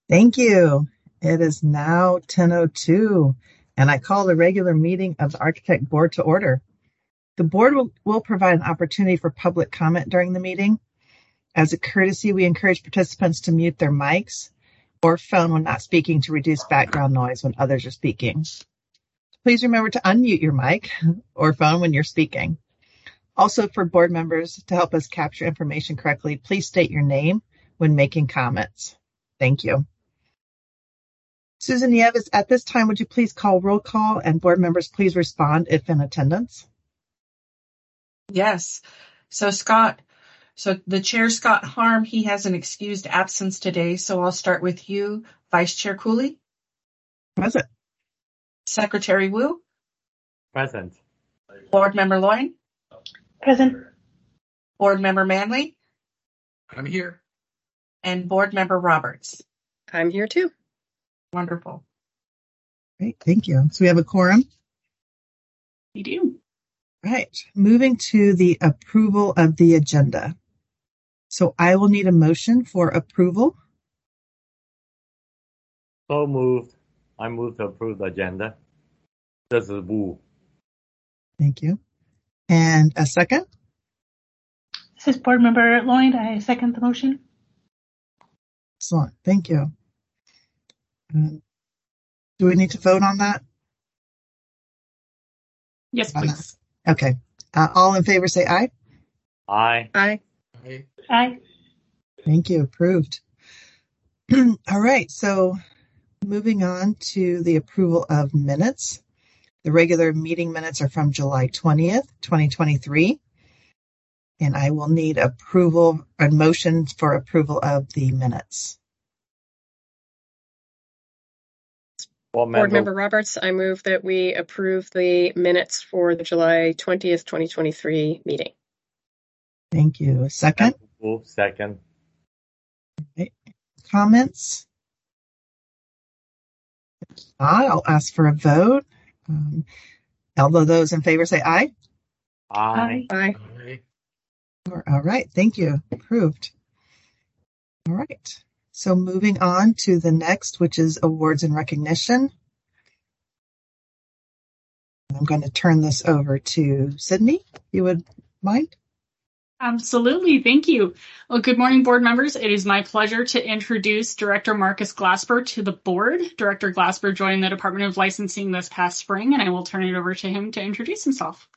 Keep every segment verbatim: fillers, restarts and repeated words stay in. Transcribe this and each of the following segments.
Thank you. It is now ten oh two, and I call the regular meeting of the Architect Board to order. The board will, will provide an opportunity for public comment during the meeting. As a courtesy, we encourage participants to mute their mics or phone when not speaking to reduce background noise when others are speaking. Please remember to unmute your mic or phone when you're speaking. Also, for board members, to help us capture information correctly, please state your name when making comments. Thank you. Susan Nieves, at this time, would you please call roll call, and board members please respond if in attendance? Yes. So Scott, so the chair, Scott Harm, he has an excused absence today. So I'll start with you, Vice Chair Cooley. Present. Secretary Wu. Present. Board Member Loyne. Present. Board Member Manley. I'm here. And Board Member Roberts. I'm here too. Wonderful. Great, thank you. So we have a quorum. We do. Right, moving to the approval of the agenda. So I will need a motion for approval. So moved. I move to approve the agenda. This is Wu. Thank you. And a second? This is Board Member Loyne. I second the motion. Excellent, thank you. Um, do we need to vote on that? Yes, please. Okay. Uh, all in favor say aye. Aye. Aye. Aye. Aye. Thank you. Approved. All right. So moving on to the approval of minutes. The regular meeting minutes are from July twentieth, twenty twenty-three. And I will need approval and motion for approval of the minutes. Board Board member, Member Roberts, I move that we approve the minutes for the July twentieth, twenty twenty-three meeting. Thank you. A second? Wu, second. Okay. Comments? If not, I'll ask for a vote. Um, all of those in favor say aye. Aye. Aye. Aye. All right. Thank you. Approved. All right. So moving on to the next, which is awards and recognition. I'm going to turn this over to Sydney, if you would mind. Absolutely. Thank you. Well, good morning, board members. It is my pleasure to introduce Director Marcus Glasper to the board. Director Glasper joined the Department of Licensing this past spring, and I will turn it over to him to introduce himself.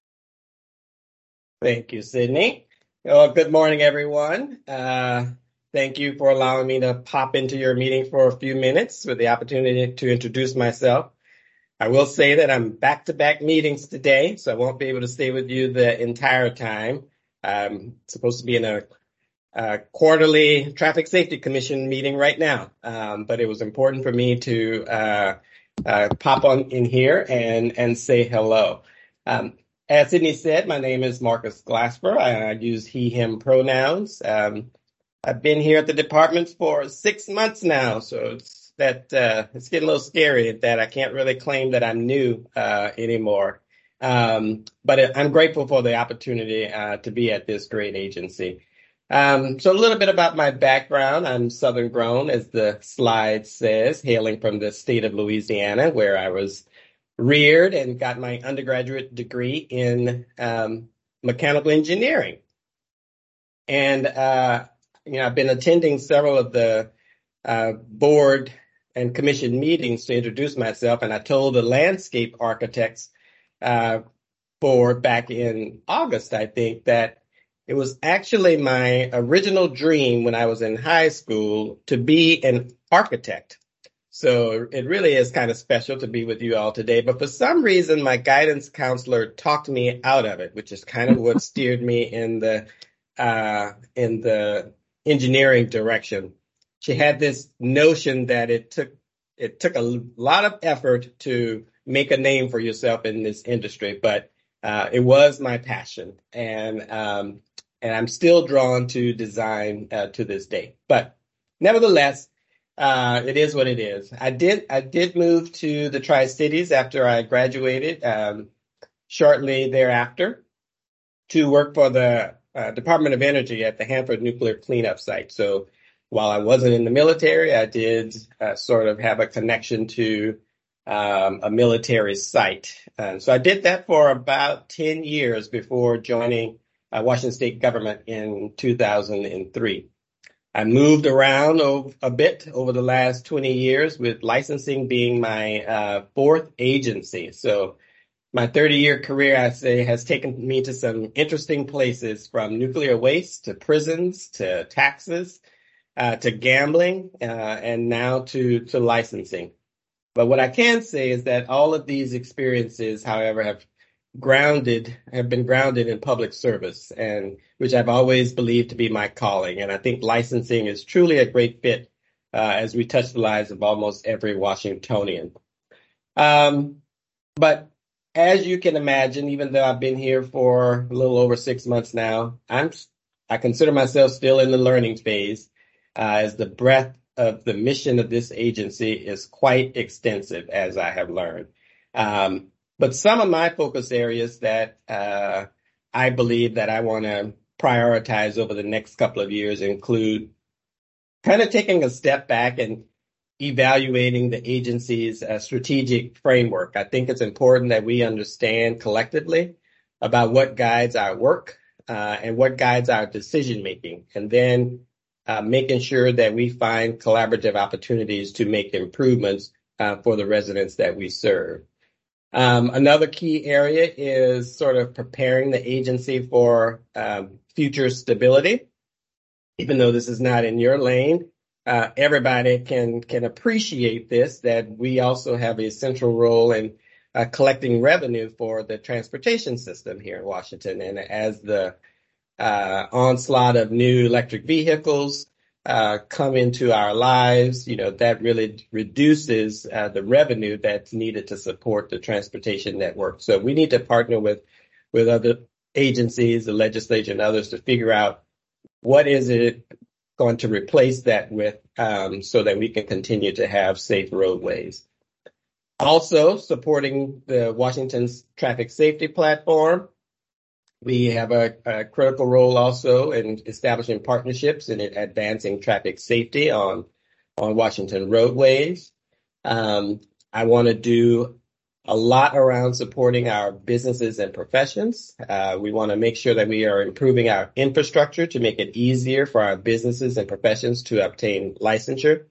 Thank you, Sydney. Well, good morning, everyone. Uh, Thank you for allowing me to pop into your meeting for a few minutes with the opportunity to introduce myself. I will say that I'm back-to-back meetings today, so I won't be able to stay with you the entire time. I'm supposed to be in a, a quarterly Traffic Safety Commission meeting right now, um, but it was important for me to uh, uh, pop on in here and, and say hello. Um, as Sydney said, my name is Marcus Glasper. I, I use he, him pronouns. Um, I've been here at the department for six months now, so it's that uh, it's getting a little scary that I can't really claim that I'm new uh, anymore. Um, but I'm grateful for the opportunity uh, to be at this great agency. Um, so a little bit about my background. I'm Southern grown, as the slide says, hailing from the state of Louisiana, where I was reared and got my undergraduate degree in um, mechanical engineering. And uh, You know, I've been attending several of the uh, board and commission meetings to introduce myself, and I told the landscape architects uh, board back in August, I think, that it was actually my original dream when I was in high school to be an architect. So it really is kind of special to be with you all today. But for some reason, my guidance counselor talked me out of it, which is kind of what steered me in the uh, in the engineering direction. She had this notion that it took it took a lot of effort to make a name for yourself in this industry, but uh, it was my passion, and um, and I'm still drawn to design uh, to this day. But nevertheless, uh, it is what it is. I did I did move to the Tri-Cities after I graduated, um, shortly thereafter, to work for the uh, Department of Energy at the Hanford Nuclear Cleanup Site. So while I wasn't in the military, I did uh, sort of have a connection to um, a military site. Uh, so I did that for about ten years before joining uh, Washington State government in two thousand three. I moved around over, a bit over the last twenty years, with licensing being my uh, fourth agency. So my thirty-year career, I say, has taken me to some interesting places, from nuclear waste to prisons to taxes uh, to gambling uh, and now to, to licensing. But what I can say is that all of these experiences, however, have grounded, have been grounded in public service, and which I've always believed to be my calling. And I think licensing is truly a great fit uh, as we touch the lives of almost every Washingtonian. Um, but as you can imagine, even though I've been here for a little over six months now, I'm I consider myself still in the learning phase, uh, as the breadth of the mission of this agency is quite extensive, as I have learned. Um, but some of my focus areas that uh, I believe that I want to prioritize over the next couple of years include kind of taking a step back and evaluating the agency's uh, strategic framework. I think it's important that we understand collectively about what guides our work uh, and what guides our decision making, and then uh, making sure that we find collaborative opportunities to make improvements uh, for the residents that we serve. Um, another key area is sort of preparing the agency for um, future stability. Even though this is not in your lane, uh, everybody can can appreciate this, that we also have a central role in uh, collecting revenue for the transportation system here in Washington. And as the uh, onslaught of new electric vehicles uh, come into our lives, you know, that really reduces uh, the revenue that's needed to support the transportation network. So we need to partner with with other agencies, the legislature, and others to figure out what is it going to replace that with, um, so that we can continue to have safe roadways. Also, supporting the Washington's traffic safety platform. We have a, a critical role also in establishing partnerships and advancing traffic safety on, on Washington roadways. Um, I want to do a lot around supporting our businesses and professions. Uh, we want to make sure that we are improving our infrastructure to make it easier for our businesses and professions to obtain licensure.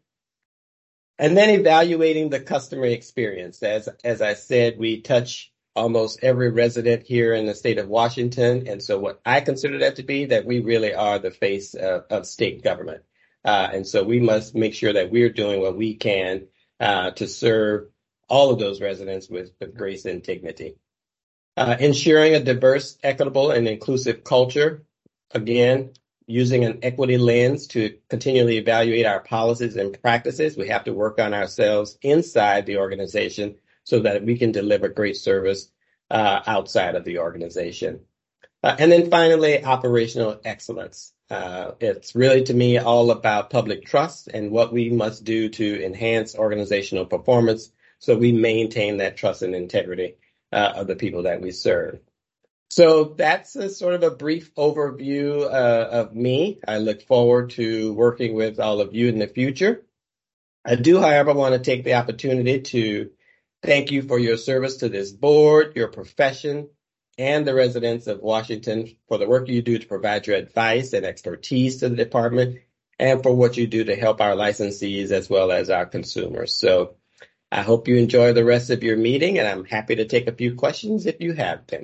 And then evaluating the customer experience. As, as I said, we touch almost every resident here in the state of Washington. And so what I consider that to be, that we really are the face of, of state government. Uh, and so we must make sure that we're doing what we can uh, to serve all of those residents with, with grace and dignity. Uh, ensuring a diverse, equitable, and inclusive culture. Again, using an equity lens to continually evaluate our policies and practices. We have to work on ourselves inside the organization so that we can deliver great service uh, outside of the organization. Uh, and then finally, operational excellence. Uh, it's really, to me, all about public trust and what we must do to enhance organizational performance so we maintain that trust and integrity uh, of the people that we serve. So that's a sort of a brief overview uh, of me. I look forward to working with all of you in the future. I do, however, want to take the opportunity to thank you for your service to this board, your profession, and the residents of Washington for the work you do to provide your advice and expertise to the department, and for what you do to help our licensees as well as our consumers. So I hope you enjoy the rest of your meeting, and I'm happy to take a few questions if you have them.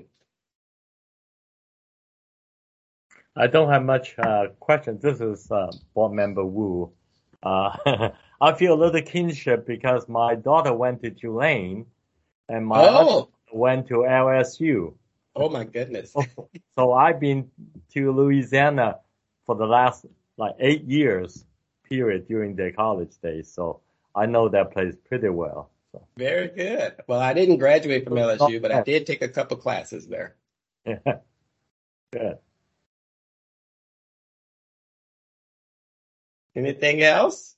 I don't have much uh, questions. This is uh, Board Member Wu. Uh, I feel a little kinship because my daughter went to Tulane and my Oh. husband went to L S U. Oh, my goodness. So I've been to Louisiana for the last like eight years period during their college days. So I know that place pretty well. So. Very good. Well, I didn't graduate from L S U, but I did take a couple classes there. Yeah. Good. Anything else?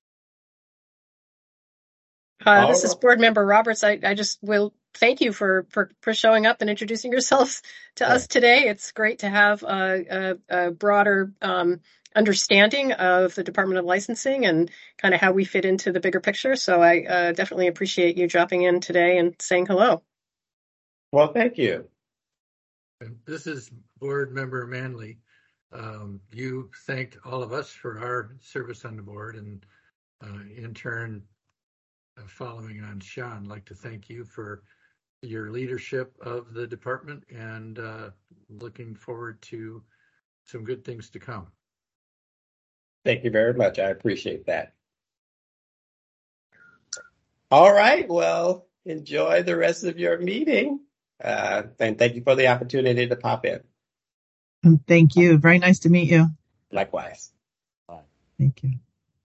Uh, this All is Board Member Roberts. I, I just will thank you for, for, for showing up and introducing yourselves to us today. It's great to have a, a, a broader um, understanding of the Department of Licensing and kind of how we fit into the bigger picture. So I uh, definitely appreciate you dropping in today and saying hello. Well, thank you. This is Board Member Manley. Um, you thanked all of us for our service on the board, and uh, in turn, uh, following on Sean, I'd like to thank you for your leadership of the department, and uh, looking forward to some good things to come. Thank you very much. I appreciate that. All right. Well, enjoy the rest of your meeting. Uh, and thank you for the opportunity to pop in. And thank you. Very nice to meet you. Likewise. Thank you.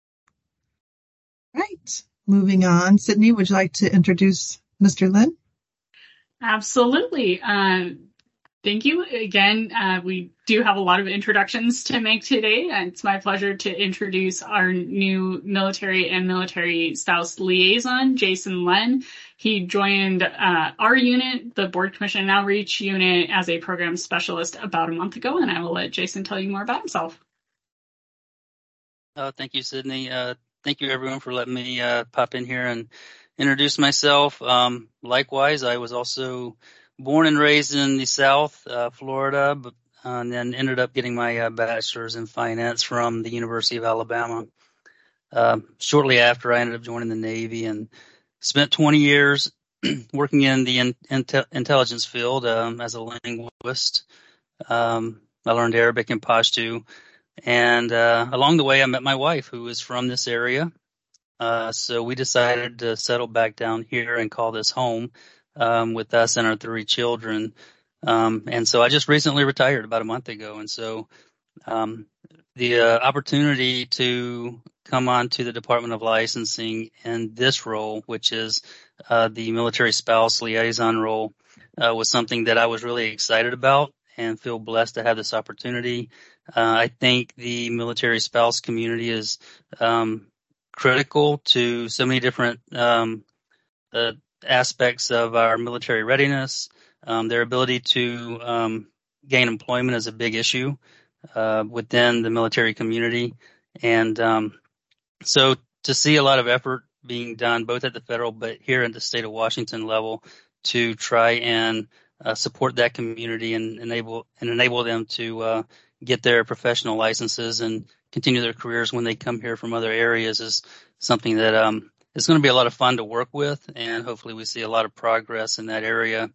Right. Moving on. Sydney, would you like to introduce Mister Lin? Absolutely. Uh, thank you. Again, uh, we do have a lot of introductions to make today. And it's my pleasure to introduce our new military and military spouse liaison, Jason Len. He joined uh, our unit, the Board Commission and Outreach unit, as a program specialist about a month ago, and I will let Jason tell you more about himself. Uh, thank you, Sydney. Uh, thank you, everyone, for letting me uh, pop in here and introduce myself. Um, likewise, I was also born and raised in the South, uh, Florida, but, uh, and then ended up getting my uh, bachelor's in finance from the University of Alabama. Uh, shortly after, I ended up joining the Navy and spent twenty years working in the in, intel, intelligence field um, as a linguist. Um, I learned Arabic and Pashto. And uh, along the way, I met my wife, who is from this area. Uh, so we decided to settle back down here and call this home um, with us and our three children. Um, and so I just recently retired about a month ago. And so um, the uh, opportunity to come on to the Department of Licensing in this role, which is uh, the military spouse liaison role, uh, was something that I was really excited about and feel blessed to have this opportunity. Uh, I think the military spouse community is um, critical to so many different um, uh, aspects of our military readiness. Um, their ability to um, gain employment is a big issue uh, within the military community. And um, so to see a lot of effort being done both at the federal but here at the state of Washington level to try and uh, support that community and enable and enable them to uh, get their professional licenses and continue their careers when they come here from other areas is something that um, is going to be a lot of fun to work with, and hopefully we see a lot of progress in that area.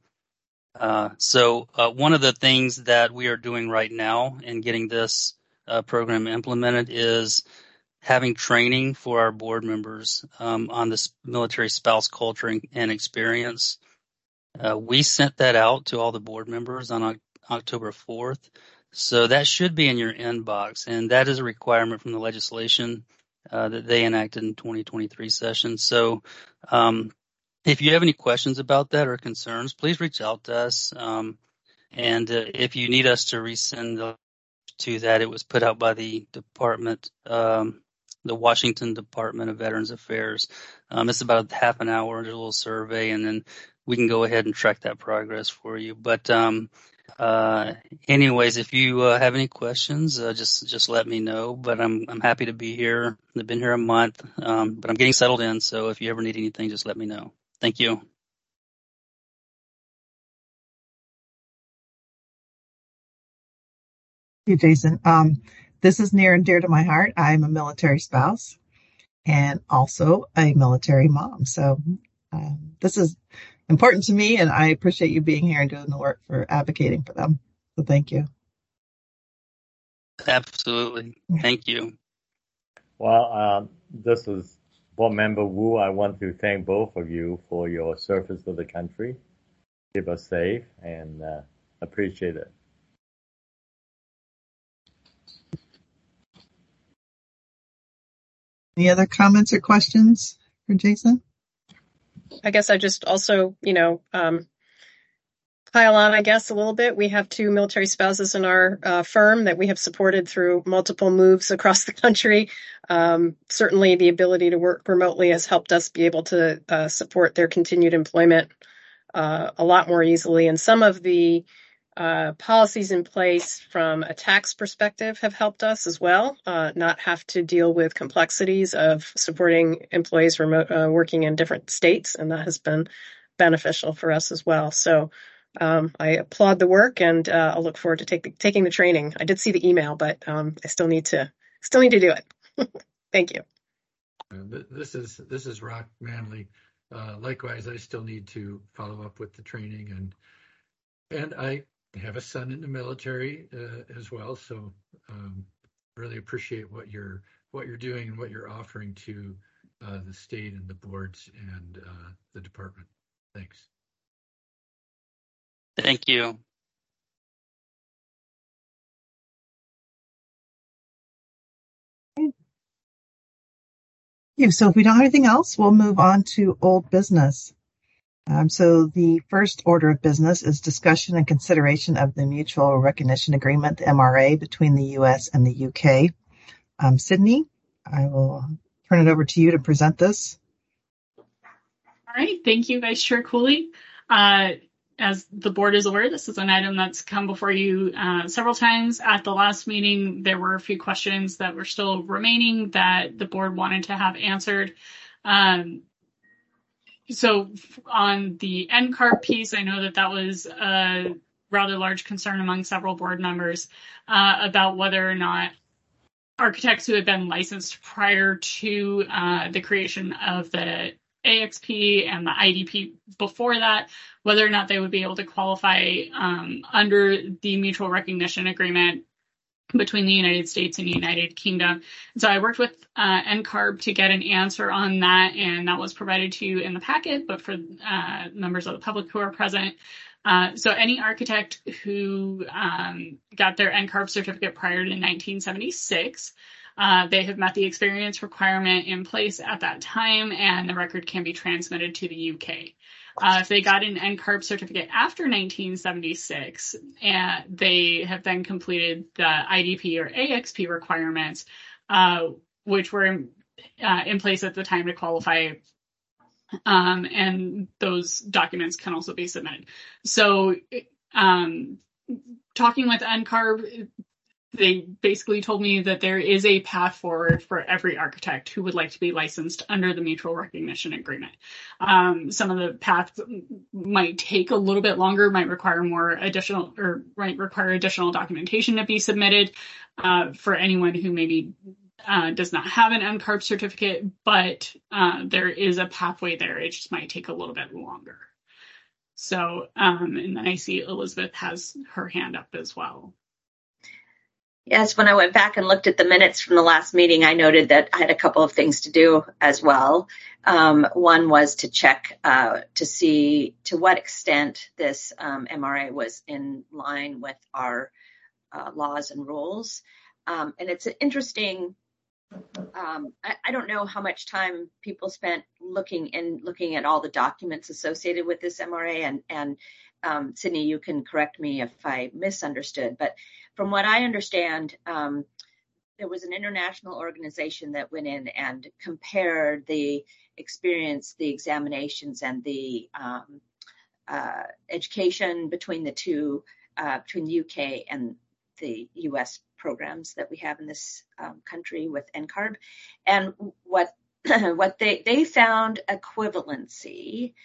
Uh, so uh, one of the things that we are doing right now in getting this uh, program implemented is having training for our board members um, on this military spouse culture and, and experience. Uh, we sent that out to all the board members on o- October fourth. So that should be in your inbox, and that is a requirement from the legislation uh, that they enacted in twenty twenty-three session. So um, if you have any questions about that or concerns, please reach out to us. Um, and uh, if you need us to resend to that, it was put out by the department, um, the Washington Department of Veterans Affairs. Um, it's about half an hour, a little survey, and then we can go ahead and track that progress for you. But um, Uh, anyways, if you uh, have any questions, uh, just just let me know. But I'm I'm happy to be here. I've been here a month, um, but I'm getting settled in. So if you ever need anything, just let me know. Thank you. Thank you, Jason. Um, this is near and dear to my heart. I'm a military spouse and also a military mom. So um, this is important to me, and I appreciate you being here and doing the work for advocating for them. So thank you. Absolutely. Thank you. Well, um, this is Board Member Wu. I want to thank both of you for your service to the country. Keep us safe, and uh, appreciate it. Any other comments or questions for Jason? I guess I just also, you know, um, pile on, I guess, a little bit. We have two military spouses in our uh, firm that we have supported through multiple moves across the country. Um, certainly the ability to work remotely has helped us be able to uh, support their continued employment uh, a lot more easily. And some of the Uh, policies in place from a tax perspective have helped us as well, uh, not have to deal with complexities of supporting employees remote uh, working in different states, and that has been beneficial for us as well. So um, I applaud the work, and uh, I'll look forward to take the, taking the training. I did see the email, but um, I still need to still need to do it. Thank you. Uh, this is this is Rock Manley. Uh, likewise, I still need to follow up with the training, and and I have a son in the military uh, as well, so um, really appreciate what you're what you're doing and what you're offering to uh, the state and the boards and uh, the department. Thanks. Thank you. So if we don't have anything else, we'll move on to old business. Um, so the first order of business is discussion and consideration of the Mutual Recognition Agreement, M R A, between the U S and the U K. Um, Sydney, I will turn it over to you to present this. All right. Thank you, Vice Chair Cooley. Uh, as the board is aware, this is an item that's come before you uh, several times. At the last meeting, there were a few questions that were still remaining that the board wanted to have answered. Um, so on the N C A R B piece, I know that that was a rather large concern among several board members uh, about whether or not architects who had been licensed prior to uh, the creation of the A X P and the I D P before that, whether or not they would be able to qualify um, under the mutual recognition agreement between the United States and the United Kingdom. So I worked with uh, N C A R B to get an answer on that, and that was provided to you in the packet, but for uh, members of the public who are present. Uh, so any architect who um, got their N C A R B certificate prior to nineteen seventy-six, uh, they have met the experience requirement in place at that time, and the record can be transmitted to the U K. Uh, if they got an N C A R B certificate after nineteen seventy-six, and they have then completed the I D P or A X P requirements, uh, which were in, uh, in place at the time to qualify, um, and those documents can also be submitted. So um, talking with N C A R B, they basically told me that there is a path forward for every architect who would like to be licensed under the mutual recognition agreement. Um, some of the paths might take a little bit longer, might require more additional or might require additional documentation to be submitted uh, for anyone who maybe uh, does not have an N C A R B certificate, but uh, there is a pathway there. It just might take a little bit longer. So, um, and then I see Elizabeth has her hand up as well. Yes, when I went back and looked at the minutes from the last meeting, I noted that I had a couple of things to do as well. Um, one was to check uh, to see to what extent this um, M R A was in line with our uh, laws and rules. Um, and it's an interesting, um, I, I don't know how much time people spent looking and looking at all the documents associated with this M R A. And, and um, Sydney, you can correct me if I misunderstood, but from what I understand, um, there was an international organization that went in and compared the experience, the examinations, and the um, uh, education between the two, uh, between the U K and the U S programs that we have in this um, country with N C A R B. And what what they they found equivalency.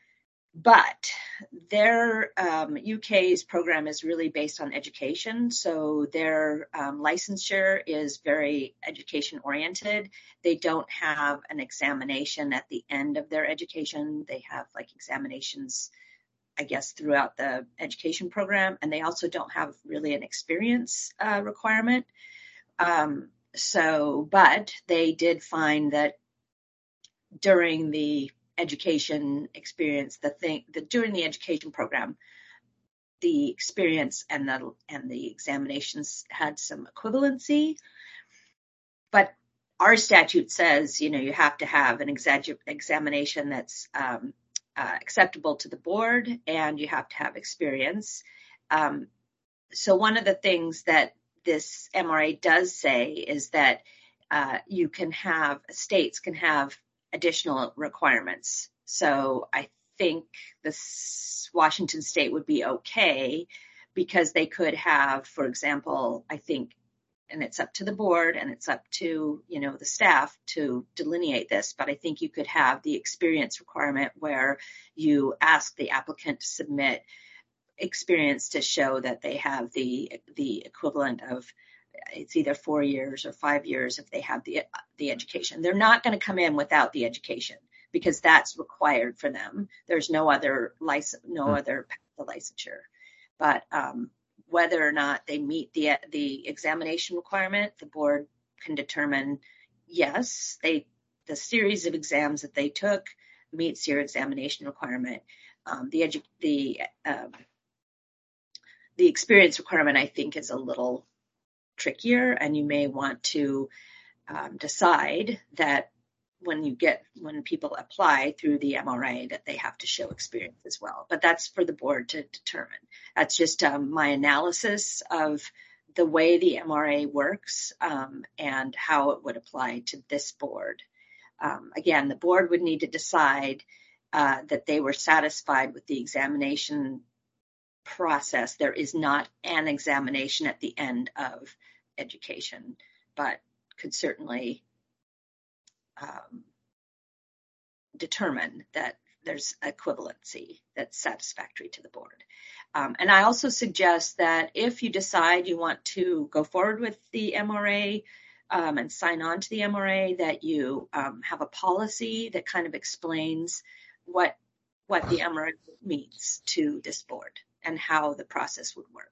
But their um, U K's program is really based on education. So their um, licensure is very education oriented. They don't have an examination at the end of their education. They have like examinations, I guess, throughout the education program. And they also don't have really an experience uh, requirement. Um, so, but they did find that during the education experience, the thing that during the education program, the experience and the and the examinations had some equivalency. But our statute says, you know, you have to have an exa- examination that's um, uh, acceptable to the board, and you have to have experience. Um, so one of the things that this M R A does say is that uh, you can have states can have additional requirements. So I think this Washington State would be okay because they could have, for example, I think, and it's up to the board and it's up to, you know, the staff to delineate this, but I think you could have the experience requirement where you ask the applicant to submit experience to show that they have the the equivalent of, it's either four years or five years if they have the the education. They're not going to come in without the education because that's required for them. There's no other license, no mm-hmm. other path to licensure. But um, whether or not they meet the the examination requirement, the board can determine, yes, they the series of exams that they took meets your examination requirement. Um, the edu- the um, the experience requirement, I think, is a little trickier, and you may want to um, decide that when you get when people apply through the M R A that they have to show experience as well. But that's for the board to determine. That's just um, my analysis of the way the M R A works um, and how it would apply to this board. Um, again, the board would need to decide uh, that they were satisfied with the examination process. There is not an examination at the end of education, but could certainly um, determine that there's equivalency that's satisfactory to the board. Um, and I also suggest that if you decide you want to go forward with the M R A um, and sign on to the M R A, that you um, have a policy that kind of explains what what the M R A means to this board and how the process would work.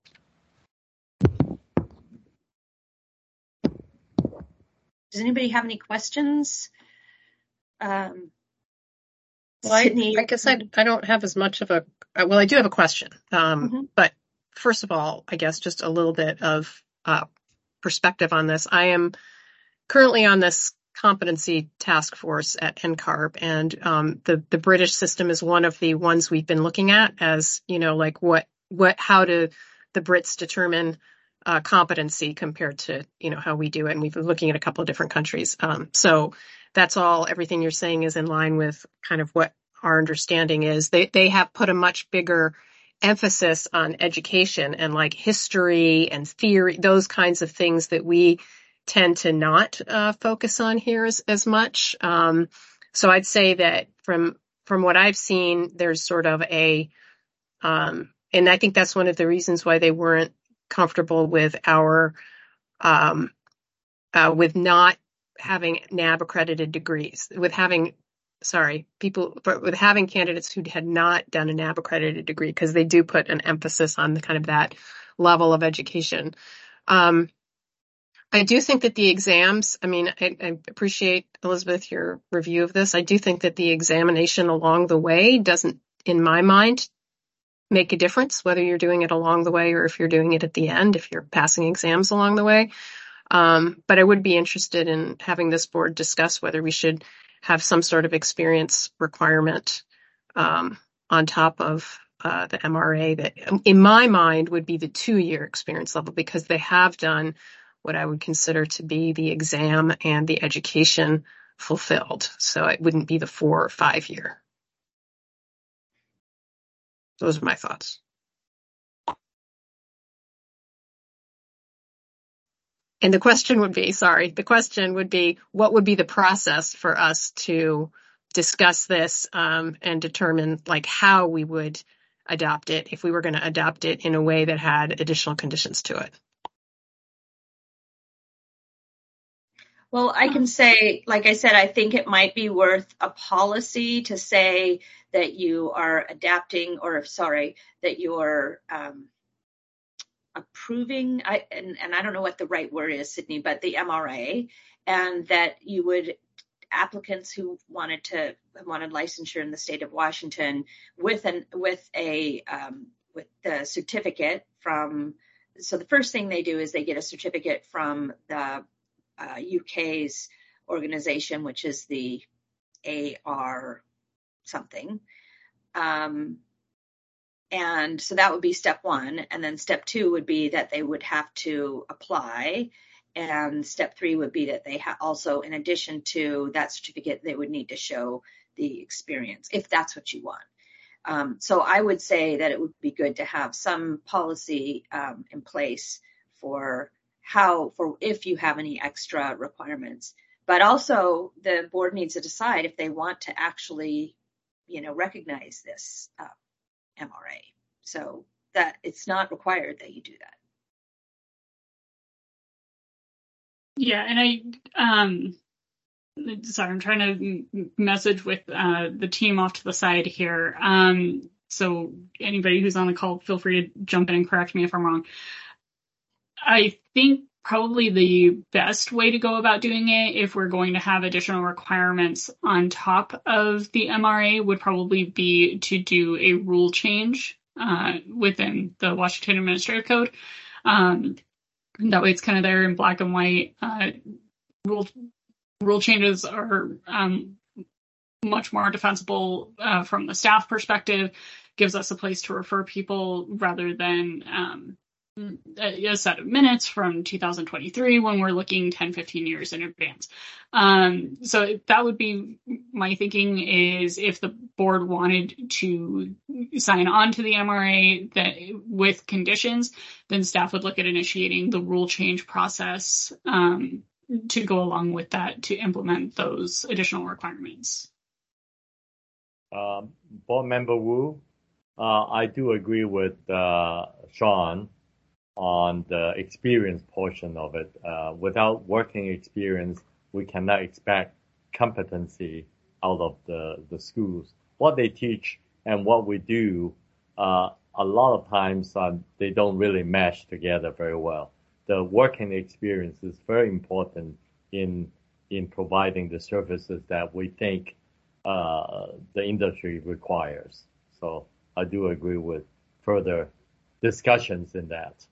Does anybody have any questions? Um, well, I, I guess I, I don't have as much of a, well, I do have a question. Um, mm-hmm. But first of all, I guess just a little bit of uh, perspective on this. I am currently on this competency task force at N C A R B, and um, the, the British system is one of the ones we've been looking at as, you know, like what, what, how do the Brits determine uh, competency compared to, you know, how we do it. And we've been looking at a couple of different countries. Um, so that's all, everything you're saying is in line with kind of what our understanding is. They, they have put a much bigger emphasis on education and like history and theory, those kinds of things that we tend to not uh, focus on here as, as much. Um, so I'd say that from from what I've seen, there's sort of a, um, and I think that's one of the reasons why they weren't comfortable with our, um, uh, with not having N A B accredited degrees, with having, sorry, people, but with having candidates who had not done a N A B accredited degree, because they do put an emphasis on the kind of that level of education. Um, I do think that the exams, I mean, I, I appreciate, Elizabeth, your review of this. I do think that the examination along the way doesn't, in my mind, make a difference, whether you're doing it along the way or if you're doing it at the end, if you're passing exams along the way. Um, but I would be interested in having this board discuss whether we should have some sort of experience requirement um, on top of uh, the M R A that, in my mind, would be the two-year experience level, because they have done what I would consider to be the exam and the education fulfilled. So it wouldn't be the four or five year. Those are my thoughts. And the question would be, sorry, the question would be, what would be the process for us to discuss this um, and determine like how we would adopt it if we were going to adopt it in a way that had additional conditions to it? Well, I can say, like I said, I think it might be worth a policy to say that you are adapting, or sorry, that you're um, approving, I, and, and I don't know what the right word is, Sydney, but the M R A, and that you would, applicants who wanted to, wanted licensure in the state of Washington with an, with a, um, with the certificate from, so the first thing they do is they get a certificate from the Uh, U K's organization, which is the A R something. Um, and so that would be step one. And then step two would be that they would have to apply. And step three would be that they ha- also, in addition to that certificate, they would need to show the experience, if that's what you want. Um, so I would say that it would be good to have some policy um, in place for how, for if you have any extra requirements. But also the board needs to decide if they want to actually, you know, recognize this uh, M R A. So that it's not required that you do that. Yeah, and I, um, sorry, I'm trying to message with uh, the team off to the side here. Um, so anybody who's on the call, feel free to jump in and correct me if I'm wrong. I think probably the best way to go about doing it, if we're going to have additional requirements on top of the M R A, would probably be to do a rule change uh, within the Washington Administrative Code. Um, that way it's kind of there in black and white. Uh, rule rule changes are um, much more defensible uh, from the staff perspective, gives us a place to refer people rather than um, a set of minutes from two thousand twenty-three when we're looking ten, fifteen years in advance. Um, so that would be my thinking, is if the board wanted to sign on to the M R A that with conditions, then staff would look at initiating the rule change process um, to go along with that to implement those additional requirements. Um, Board Member Wu, uh, I do agree with uh, Sean on the experience portion of it. Uh, without working experience, we cannot expect competency out of the, the schools. What they teach and what we do, uh, a lot of times uh, they don't really mesh together very well. The working experience is very important in in providing the services that we think uh, the industry requires. So I do agree with further discussions in that.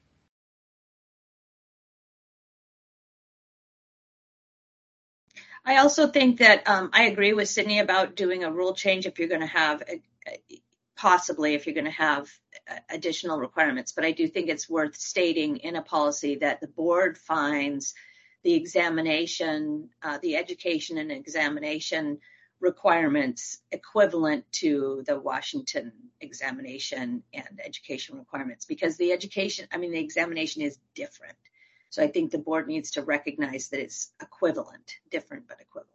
I also think that um, I agree with Sydney about doing a rule change if you're going to have, a, a, possibly if you're going to have additional requirements. But I do think it's worth stating in a policy that the board finds the examination, uh, the education and examination requirements equivalent to the Washington examination and education requirements, because the education, I mean, the examination is different. So I think the board needs to recognize that it's equivalent, different but equivalent.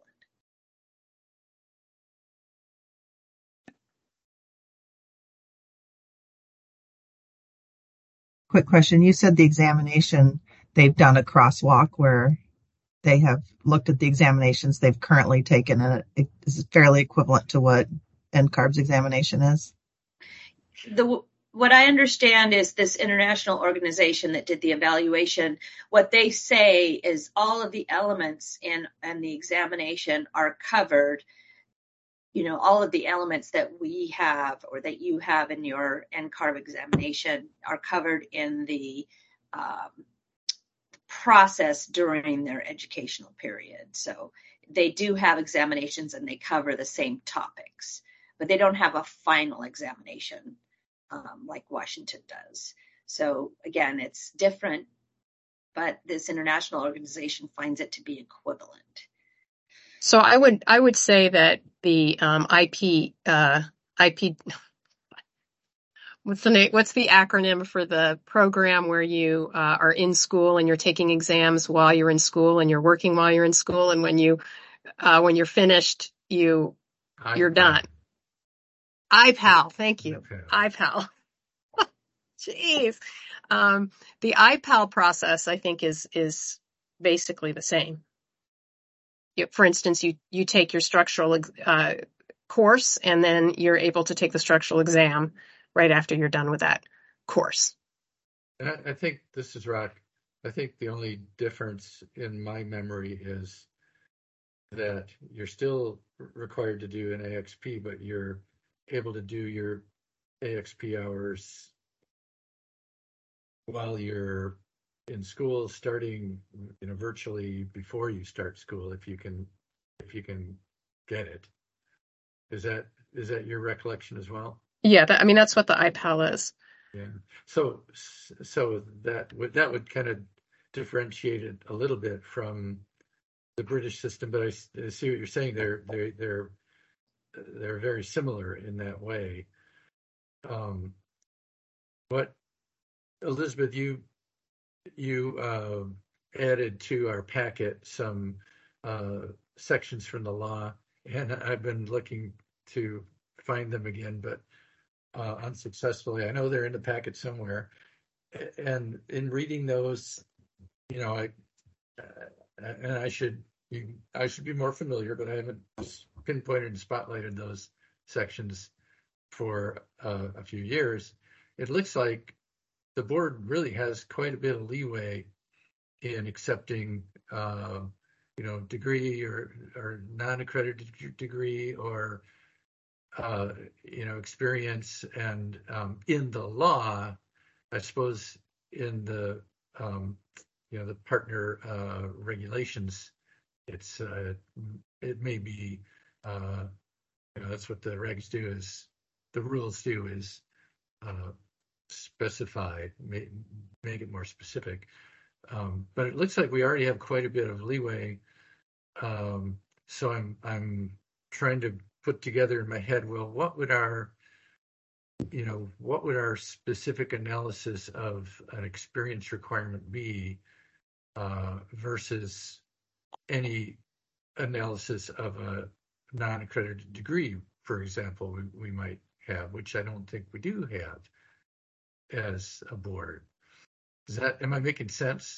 Quick question. You said the examination, they've done a crosswalk where they have looked at the examinations they've currently taken, and it is fairly equivalent to what N C A R B's examination is? The What I understand is this international organization that did the evaluation, what they say is all of the elements in and the examination are covered. You know, all of the elements that we have or that you have in your N C A R B examination are covered in the um, process during their educational period. So they do have examinations and they cover the same topics, but they don't have a final examination um, like Washington does. So again, it's different, but this international organization finds it to be equivalent. So I would I would say that the um, I P uh, I P what's the name? What's the acronym for the program where you uh, are in school and you're taking exams while you're in school and you're working while you're in school, and when you uh, when you're finished you I you're P A L. Done. I P A L, thank you. I P A L. Jeez, um, the I P A L process I think is is basically the same. For instance, you, you take your structural uh, course, and then you're able to take the structural exam right after you're done with that course. And I, I think, this is Rock, I think the only difference in my memory is that you're still required to do an A X P, but you're able to do your A X P hours while you're in school, starting, you know, virtually before you start school, if you can, if you can get it. Is that is that your recollection as well? Yeah, that, I mean that's what the I P A L is. Yeah. So so that would that would kind of differentiate it a little bit from the British system, but I, I see what you're saying. They're they they're they're very similar in that way. um, what Elizabeth, you you uh, added to our packet some uh, sections from the law, and I've been looking to find them again, but uh, unsuccessfully. I know they're in the packet somewhere. And in reading those, you know, I uh, and I should be, I should be more familiar, but I haven't pinpointed and spotlighted those sections for uh, a few years. It looks like the board really has quite a bit of leeway in accepting, uh, you know, degree or or non-accredited degree or uh, you know, experience, and um, in the law, I suppose in the um, you know, the partner uh, regulations, it's uh, it may be uh, you know, that's what the regs do, is the rules do is uh, specify, make, make it more specific. Um, but it looks like we already have quite a bit of leeway. Um, so I'm I'm trying to put together in my head, well, what would our you know, what would our specific analysis of an experience requirement be uh, versus any analysis of a non-accredited degree, for example, we, we might have, which I don't think we do have as a board. Is that, am I making sense?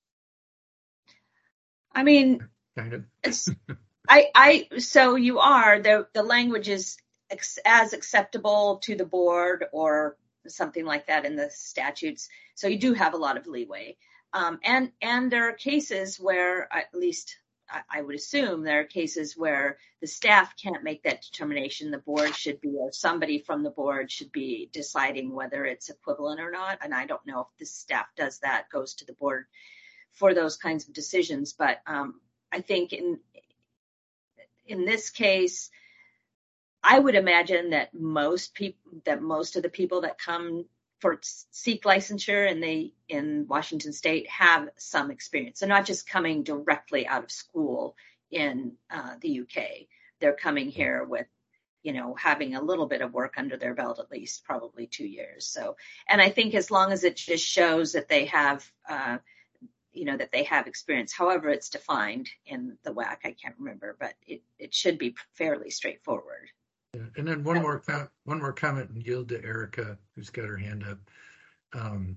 I mean, kind of. it's, I, I, so you are, the, the language is ex, as acceptable to the board or something like that in the statutes. So you do have a lot of leeway. Um, and, and there are cases where, at least I, I would assume there are cases where the staff can't make that determination. The board should be, or somebody from the board should be deciding whether it's equivalent or not. And I don't know if the staff does that, goes to the board for those kinds of decisions. But um, I think in, in this case, I would imagine that most people, that most of the people that come for seek licensure and they in Washington State have some experience. They're not just coming directly out of school in uh, the U K. They're coming here with, you know, having a little bit of work under their belt, at least probably two years. So, and I think as long as it just shows that they have, uh, you know, that they have experience, however it's defined in the W A C, I can't remember, but it, it should be fairly straightforward. Yeah. And then one more one more comment and yield to Erica, who's got her hand up. Um,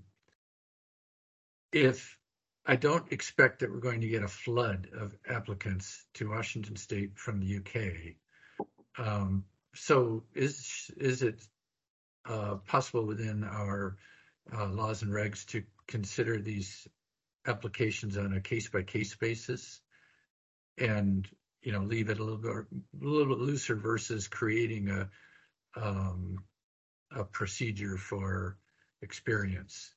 if I don't expect that we're going to get a flood of applicants to Washington State from the U K, um, so is is it uh, possible within our uh, laws and regs to consider these applications on a case by case basis, and you know, leave it a little bit, a little bit looser versus creating a um, a procedure for experience?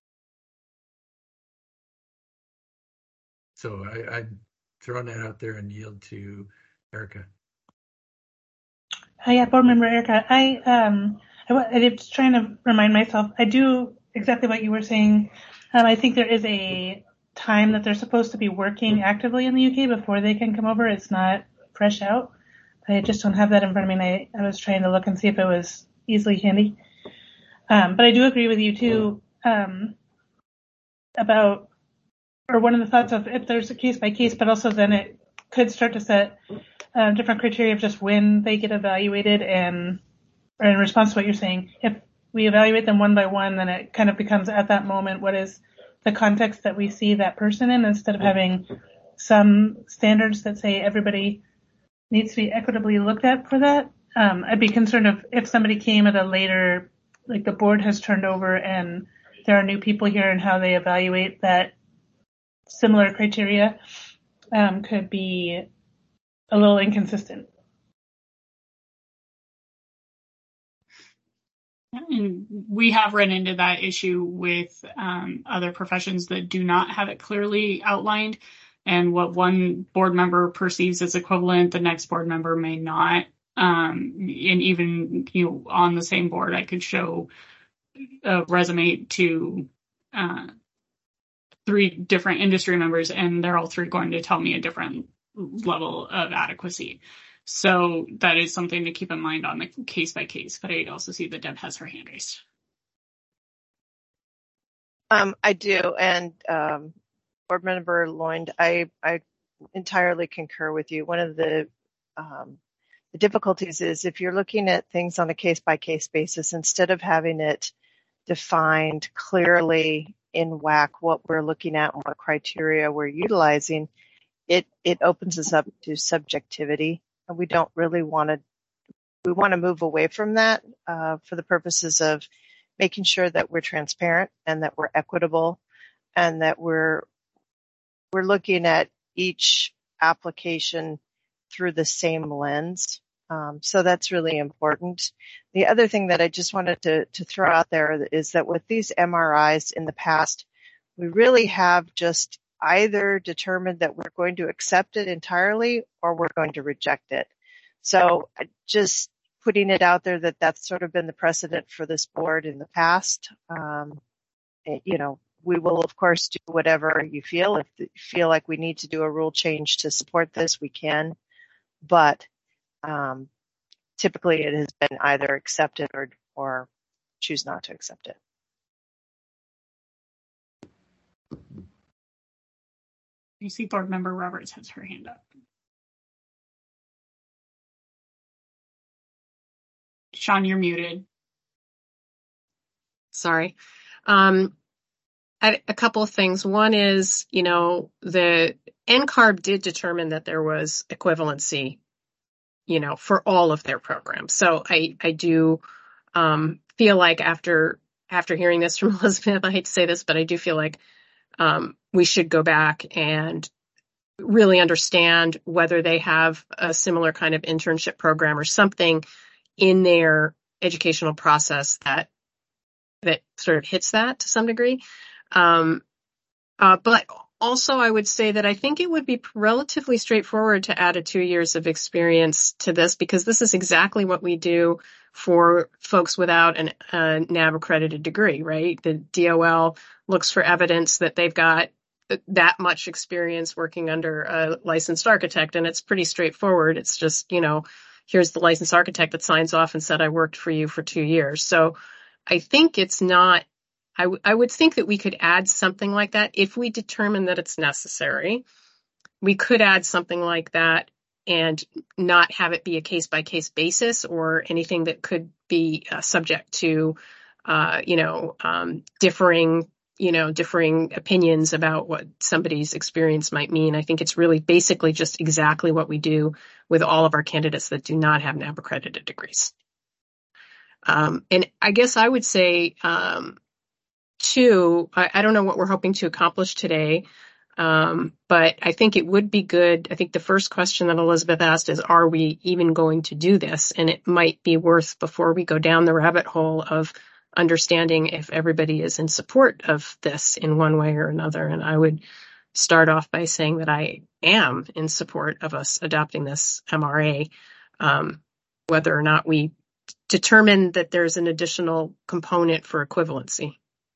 So I, I'm throwing that out there and yield to Erica. Hi, yeah, board member Erica. I um I, I was trying to remind myself. I do exactly what you were saying. Um, I think there is a time that they're supposed to be working actively in the U K before they can come over. It's not fresh out. I just don't have that in front of me. And I, I was trying to look and see if it was easily handy. Um, but I do agree with you too um, about, or one of the thoughts of if there's a case by case, but also then it could start to set uh, different criteria of just when they get evaluated, and or in response to what you're saying, if we evaluate them one by one, then it kind of becomes at that moment what is the context that we see that person in, instead of having some standards that say everybody needs to be equitably looked at for that. Um, I'd be concerned if, if somebody came at a later, like the board has turned over and there are new people here, and how they evaluate that similar criteria um, could be a little inconsistent. And we have run into that issue with um, other professions that do not have it clearly outlined. And what one board member perceives as equivalent, the next board member may not. Um, and even, you know, on the same board, I could show a resume to uh, three different industry members, and they're all three going to tell me a different level of adequacy. So that is something to keep in mind on the case by case, but I also see that Deb has her hand raised. Um, I do, and um, Board Member Loynd, I, I entirely concur with you. One of the, um, the difficulties is if you're looking at things on a case-by-case basis, instead of having it defined clearly in W A C what we're looking at and what criteria we're utilizing, it, it opens us up to subjectivity, and we don't really want to, we want to move away from that uh, for the purposes of making sure that we're transparent and that we're equitable and that we're we're looking at each application through the same lens. Um, so that's really important. The other thing that I just wanted to, to throw out there is that with these M R Is in the past, we really have just either determined that we're going to accept it entirely or we're going to reject it. So just putting it out there that that's sort of been the precedent for this board in the past. Um, it, you know, we will, of course, do whatever you feel. If you feel like we need to do a rule change to support this, we can. But um, typically it has been either accepted or, or choose not to accept it. You see Board Member Roberts has her hand up. Sean, you're muted. Sorry. Um, I, a couple of things. One is, you know, the N C A R B did determine that there was equivalency, you know, for all of their programs. So I, I do um, feel like after after hearing this from Elizabeth, I hate to say this, but I do feel like um, we should go back and really understand whether they have a similar kind of internship program or something in their educational process that that sort of hits that to some degree. Um, uh, but also I would say that I think it would be relatively straightforward to add a two years of experience to this, because this is exactly what we do for folks without an, a N A B accredited degree, right? The D O L looks for evidence that they've got that much experience working under a licensed architect, and it's pretty straightforward. It's just, you know, here's the licensed architect that signs off and said, I worked for you for two years. So I think it's not, I, w- I would think that we could add something like that if we determine that it's necessary. We could add something like that and not have it be a case by case basis or anything that could be uh, subject to, uh, you know, um, differing, you know, differing opinions about what somebody's experience might mean. I think it's really basically just exactly what we do with all of our candidates that do not have N A B accredited degrees. Um, and I guess I would say, um, too, I, I don't know what we're hoping to accomplish today, um, but I think it would be good. I think the first question that Elizabeth asked is, are we even going to do this? And it might be worth, before we go down the rabbit hole of understanding if everybody is in support of this in one way or another. And I would start off by saying that I am in support of us adopting this M R A, um, whether or not we determine that there's an additional component for equivalency.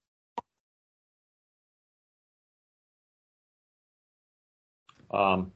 Um,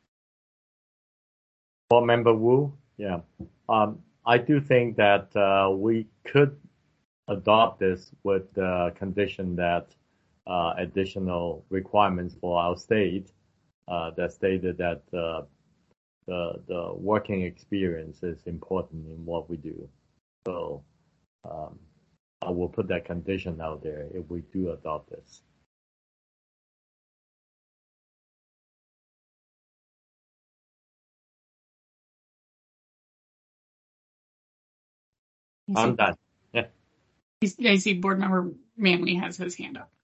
Board Member Wu, yeah, um, I do think that uh, we could adopt this with the condition that uh, additional requirements for our state uh, that stated that uh, the the working experience is important in what we do. So um, I will put that condition out there if we do adopt this. I'm done. Yeah. I see Board Member Manley has his hand up.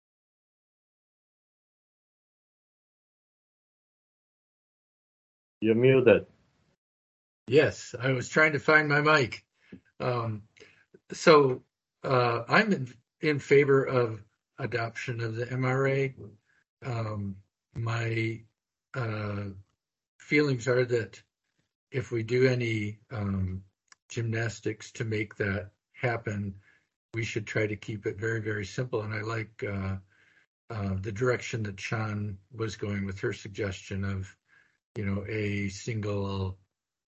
You're muted. Yes, I was trying to find my mic. Um, so uh, I'm in, in favor of adoption of the M R A. Um, my uh, feelings are that if we do any um, gymnastics to make that happen, we should try to keep it very, very simple. And I like uh, uh, the direction that Sean was going with her suggestion of, you know, a single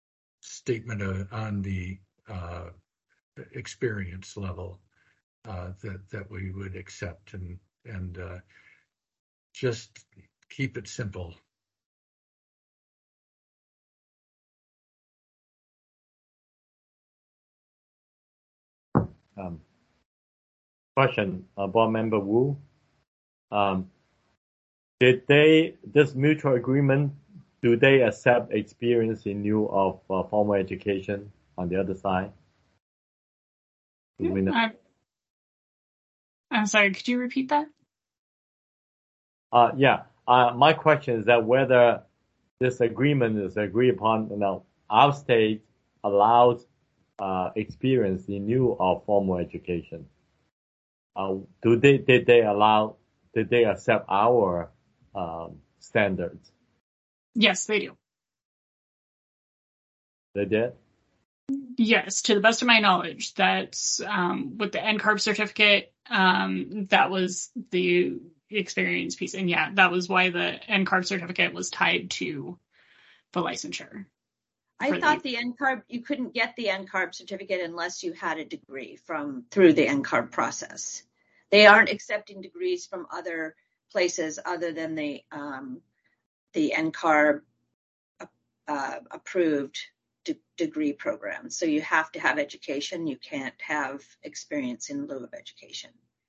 statement uh, on the uh, experience level uh, that that we would accept, and and uh, just keep it simple. Um, question, uh, Board Member Wu. Um, did they, this mutual agreement, do they accept experience in lieu of uh, formal education on the other side? Do we know? I, I'm sorry, could you repeat that? Uh, yeah, uh, my question is that whether this agreement is agreed upon, you know, our state allows uh, experience in lieu of formal education. Uh, do they, did they allow, did they accept our um, standards? Yes, they do. They did? Yes, to the best of my knowledge, that's um, with the N C A R B certificate, um, that was the experience piece. And yeah, that was why the N C A R B certificate was tied to the licensure. I thought the, the N C A R B, you couldn't get the N C A R B certificate unless you had a degree from through the N C A R B process. They aren't accepting degrees from other places other than the um, the N C A R B uh, approved de- degree program. So you have to have education. You can't have experience in lieu of education.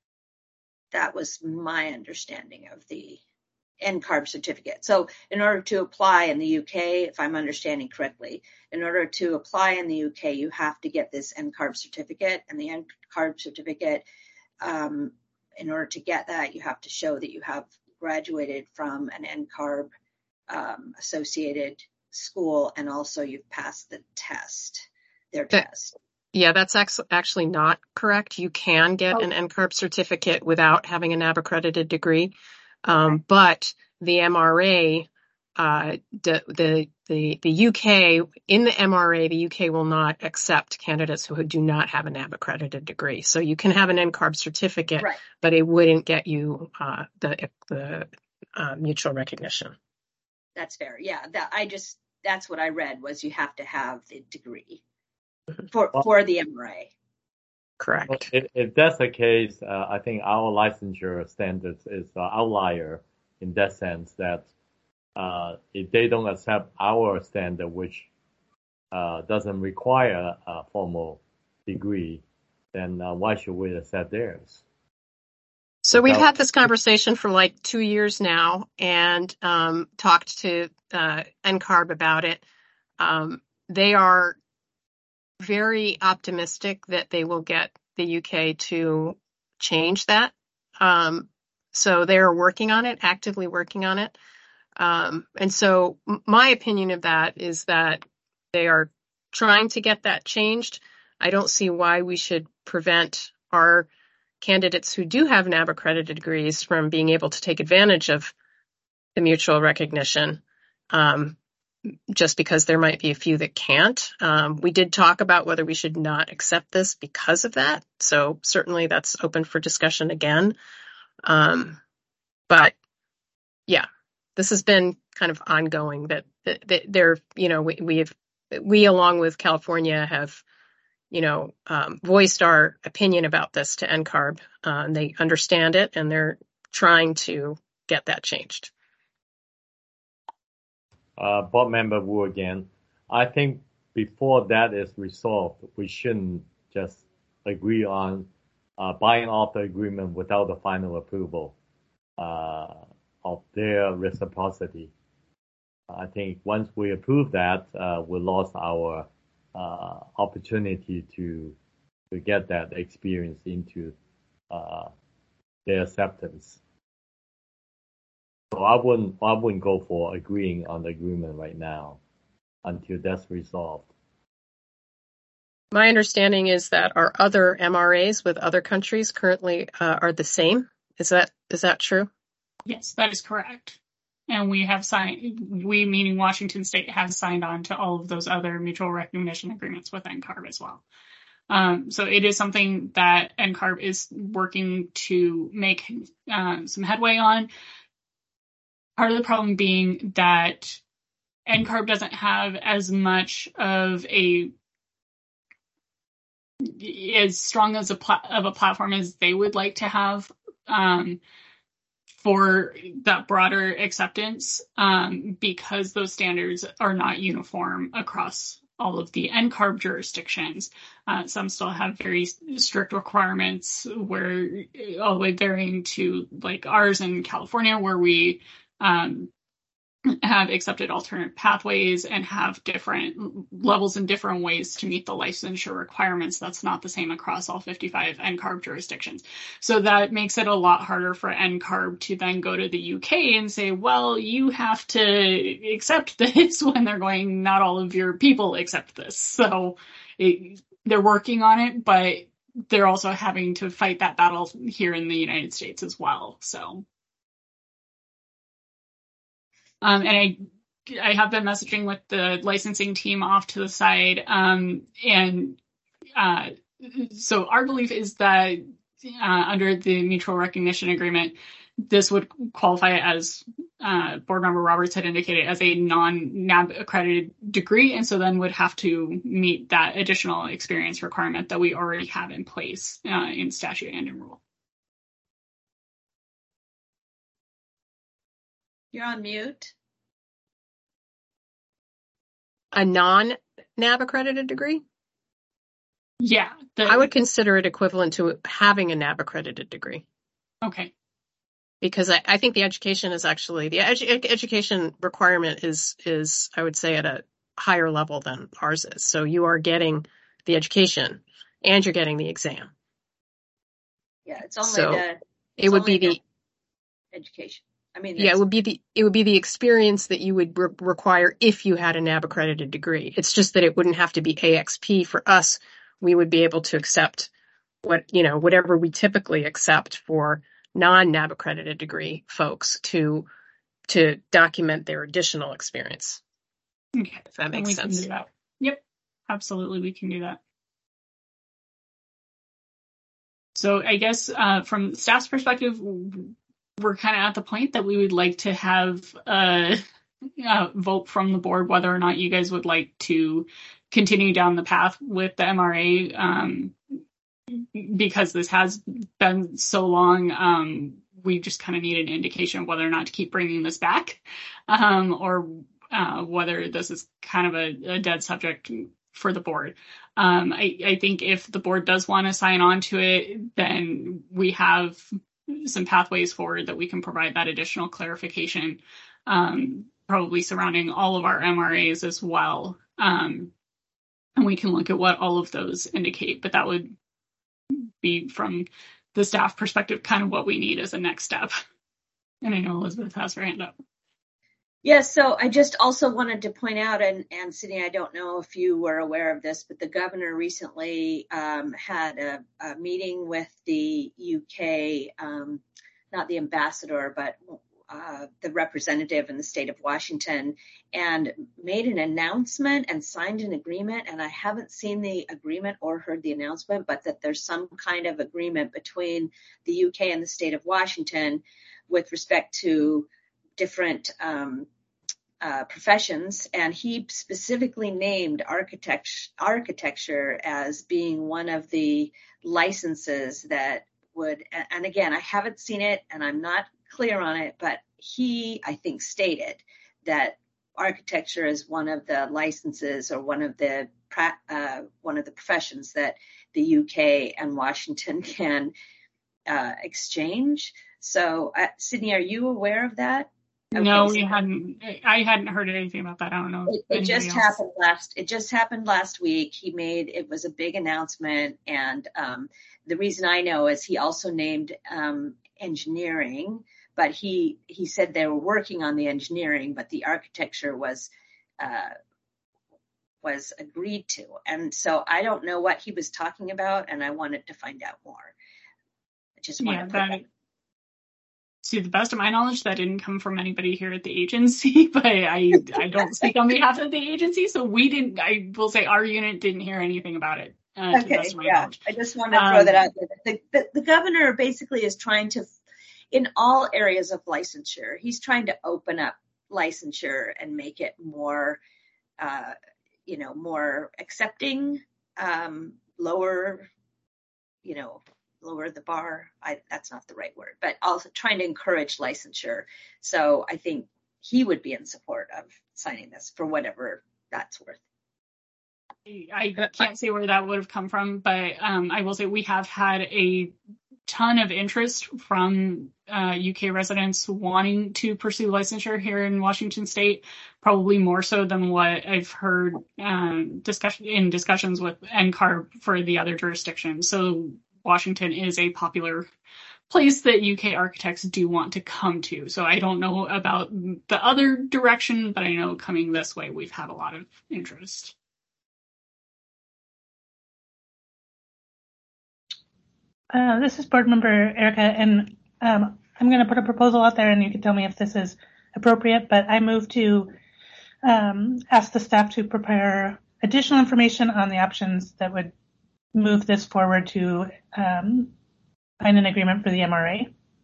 That was my understanding of the N C A R B certificate. So in order to apply in the U K, if I'm understanding correctly, in order to apply in the U K, you have to get this N C A R B certificate, and the N C A R B certificate, um, in order to get that, you have to show that you have graduated from an N C A R B um, associated school, and also you've passed the test, their that, test. Yeah, that's actually not correct. You can get oh. an N C A R B certificate without having a N A B accredited degree. Um, okay. But the M R A, uh, the, the, the, the U K, in the M R A, the U K will not accept candidates who do not have an N A B accredited degree. So you can have an N C A R B certificate, right. but it wouldn't get you uh, the, the uh, mutual recognition. That's fair. Yeah, that, I just, that's what I read was you have to have the degree for, well, for the M R A. Correct. If, if that's the case, uh, I think our licensure standards is an outlier in that sense that uh, if they don't accept our standard, which uh, doesn't require a formal degree, then uh, why should we accept theirs? So we've had this conversation for like two years now and um, talked to uh, N C A R B about it. Um, they are very optimistic that they will get the U K to change that. Um, so they're working on it, actively working on it. Um, and so my opinion of that is that they are trying to get that changed. I don't see why we should prevent our candidates who do have N A B accredited degrees from being able to take advantage of the mutual recognition. Um, just because there might be a few that can't. Um, we did talk about whether we should not accept this because of that. So certainly that's open for discussion again. Um, but yeah, this has been kind of ongoing that, that, that they're, you know, we, we have, we along with California have, you know, um, voiced our opinion about this to N C A R B. Uh, and they understand it and they're trying to get that changed. Uh, Board Member Wu again. I think before that is resolved, we shouldn't just agree on uh, buying off the agreement without the final approval uh, of their reciprocity. I think once we approve that, uh, we lost our uh, opportunity to to get that experience into uh, their acceptance. So I wouldn't, I wouldn't go for agreeing on the agreement right now until that's resolved. My understanding is that our other M R As with other countries currently uh, are the same. Is that is that true? Yes, that is correct. And we have signed, we meaning Washington State has signed on to all of those other mutual recognition agreements with N C A R B as well. Um, so it is something that N C A R B is working to make uh, some headway on. Part of the problem being that N C A R B doesn't have as much of a as strong as a pla- of a platform as they would like to have um, for that broader acceptance, um, because those standards are not uniform across all of the N C A R B jurisdictions. Uh, some still have very strict requirements, where all the way varying to like ours in California, where we um, have accepted alternate pathways and have different levels and different ways to meet the licensure requirements. That's not the same across all fifty-five N C A R B jurisdictions. So that makes it a lot harder for N C A R B to then go to the U K and say, well, you have to accept this, when they're going, not all of your people accept this. So it, they're working on it, but they're also having to fight that battle here in the United States as well. So. Um, and I, I have been messaging with the licensing team off to the side. Um, and uh, so our belief is that uh, under the mutual recognition agreement, this would qualify as uh, Board Member Roberts had indicated as a non-N A B accredited degree, and so then would have to meet that additional experience requirement that we already have in place uh, in statute and in rule. You're on mute. A non-N A B accredited degree? Yeah. The, I would consider it equivalent to having a N A B accredited degree. Okay. Because I, I think the education is actually, the edu- education requirement is, is, I would say, at a higher level than ours is. So you are getting the education and you're getting the exam. Yeah, it's only so the, it's it would only be the education. I mean, yeah, it would be the it would be the experience that you would re- require if you had a N A B accredited degree. It's just that it wouldn't have to be A X P for us. We would be able to accept what, you know, whatever we typically accept for non-N A B accredited degree folks to to document their additional experience. Okay, if that and makes we sense. Can do that. Yep, absolutely, we can do that. So I guess uh, from staff's perspective, we're kind of at the point that we would like to have a, a vote from the board whether or not you guys would like to continue down the path with the M R A, um, because this has been so long. Um, we just kind of need an indication of whether or not to keep bringing this back, um, or uh, whether this is kind of a, a dead subject for the board. Um, I, I think if the board does want to sign on to it, then we have some pathways forward that we can provide that additional clarification, um, probably surrounding all of our M R As as well. Um, and we can look at what all of those indicate, but that would be from the staff perspective, kind of what we need as a next step. And I know Elizabeth has her hand up. Yes, so I just also wanted to point out, and, and Sydney, I don't know if you were aware of this, but the governor recently um, had a, a meeting with the U K, um, not the ambassador, but uh, the representative in the state of Washington, and made an announcement and signed an agreement. And I haven't seen the agreement or heard the announcement, but that there's some kind of agreement between the U K and the state of Washington with respect to different um, Uh, professions, and he specifically named architect- architecture as being one of the licenses that would, and again, I haven't seen it and I'm not clear on it, but he, I think, stated that architecture is one of the licenses or one of the uh, one of the professions that the U K and Washington can uh, exchange. So, uh, Sydney, are you aware of that? Okay, no, we so hadn't. I hadn't heard anything about that. I don't know. It, it just else. happened last. It just happened last week. He made it was a big announcement, and um, the reason I know is he also named um, engineering, but he he said they were working on the engineering, but the architecture was uh, was agreed to, and so I don't know what he was talking about, and I wanted to find out more. I just want yeah, to put that. that- To the best of my knowledge, that didn't come from anybody here at the agency, but I I don't speak on behalf of the agency, so we didn't, I will say our unit didn't hear anything about it. Uh, okay, yeah, knowledge. I just wanted to throw um, that out there. The, the, the governor basically is trying to, in all areas of licensure, he's trying to open up licensure and make it more, uh, you know, more accepting, um, lower, you know, lower the bar. I, that's not the right word, but also trying to encourage licensure. So I think he would be in support of signing this for whatever that's worth. I can't say where that would have come from, but um, I will say we have had a ton of interest from uh, U K residents wanting to pursue licensure here in Washington State, probably more so than what I've heard um, discussion in discussions with N C A R B for the other jurisdictions. So Washington is a popular place that U K architects do want to come to. So I don't know about the other direction, but I know coming this way, we've had a lot of interest. Uh, this is board member Erica, and um, I'm going to put a proposal out there, and you can tell me if this is appropriate, but I move to um, ask the staff to prepare additional information on the options that would move this forward to um, find an agreement for the M R A.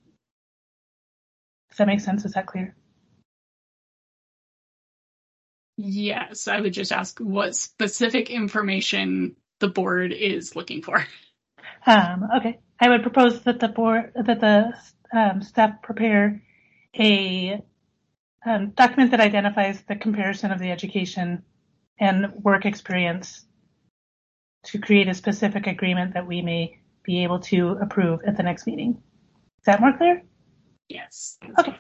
Does that make sense? Is that clear? Yes, I would just ask what specific information the board is looking for. Um, okay, I would propose that the board, that the um, staff prepare a um, document that identifies the comparison of the education and work experience to create a specific agreement that we may be able to approve at the next meeting. Is that more clear? Yes. Okay.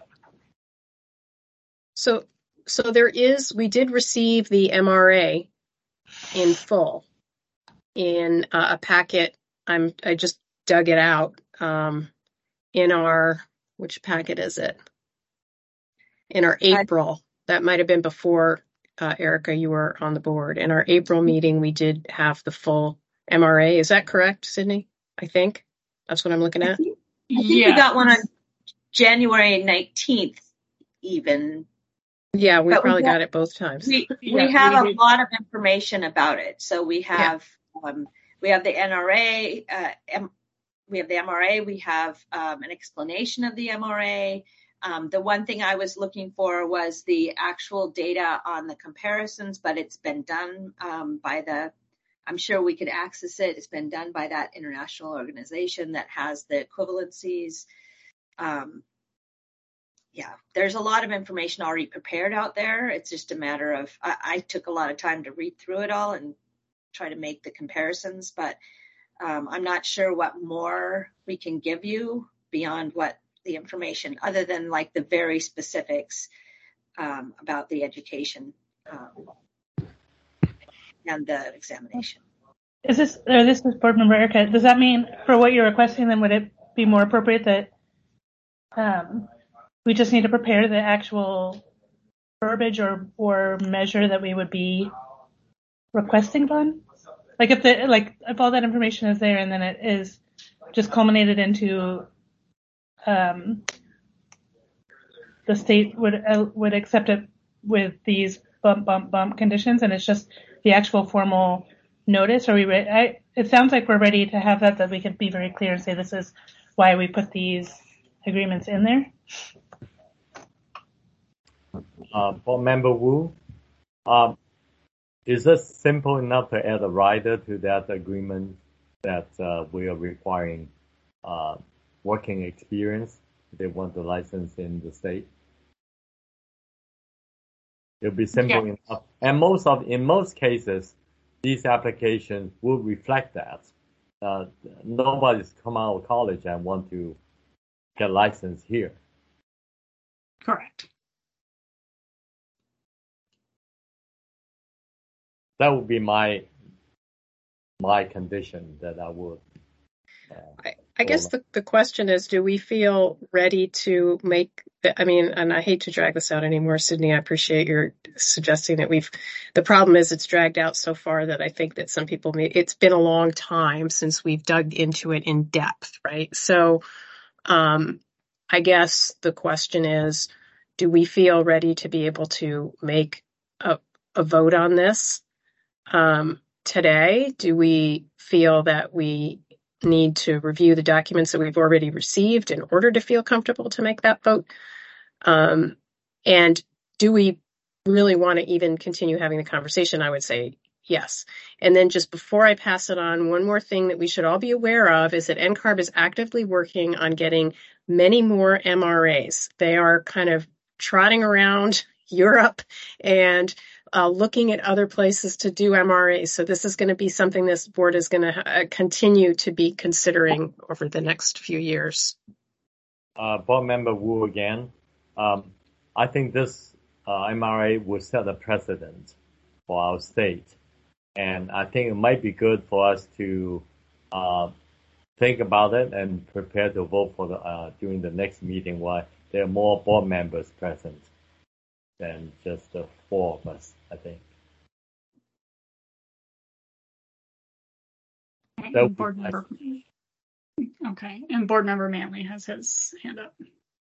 So, so there is, we did receive the M R A in full in uh, a packet. I'm, I just dug it out um, in our, which packet is it? In our April, that might have been before, uh, Erica, you were on the board. In our April meeting, we did have the full M R A. Is that correct, Sydney? I think that's what I'm looking at. I think, I think yeah. We got one on January nineteenth even. Yeah, we but probably we got, got it both times. We, yeah, we have we a lot of information about it. So we have, yeah. um, we have the N R A, uh, M- we have the M R A, we have um, an explanation of the M R A. Um, the one thing I was looking for was the actual data on the comparisons, but it's been done um, by the, I'm sure we could access it. It's been done by that international organization that has the equivalencies. Um, yeah, there's a lot of information already prepared out there. It's just a matter of, I, I took a lot of time to read through it all and try to make the comparisons, but um, I'm not sure what more we can give you beyond what the information, other than like the very specifics um, about the education um, and the examination. Is this, or this is board member Erica, does that mean for what you're requesting, then would it be more appropriate that um, we just need to prepare the actual verbiage or, or measure that we would be requesting from? Like if the, like if all that information is there and then it is just culminated into um, the state would uh, would accept it with these bump bump bump conditions, and it's just the actual formal notice. Are we re- I, it sounds like we're ready to have that, that we can be very clear and say this is why we put these agreements in there. Uh, Board Member Wu, um, is it simple enough to add a rider to that agreement that uh, we are requiring uh, working experience if they want the license in the state? It'll be simple yeah. enough. And most of, in most cases, these applications will reflect that. Uh, nobody's come out of college and want to get licensed here. Correct. That would be my my condition that I would. Uh, I, I guess the, the question is, do we feel ready to make, I mean, and I hate to drag this out anymore, Sydney, I appreciate your suggesting that we've, the problem is it's dragged out so far that I think that some people may, it's been a long time since we've dug into it in depth, right? So um, I guess the question is, do we feel ready to be able to make a, a vote on this um, today? Do we feel that we need to review the documents that we've already received in order to feel comfortable to make that vote? Um, and do we really want to even continue having the conversation? I would say yes. And then just before I pass it on, one more thing that we should all be aware of is that N C A R B is actively working on getting many more M R As. They are kind of trotting around Europe and uh, looking at other places to do M R As. So this is going to be something this board is going to uh, continue to be considering over the next few years. Uh, Board Member Wu again. Um, I think this uh, M R A will set a precedent for our state. And I think it might be good for us to uh, think about it and prepare to vote for the uh, during the next meeting while there are more board members present than just the four of us, I think. Okay, So and board member. Okay, and board member Manley has his hand up.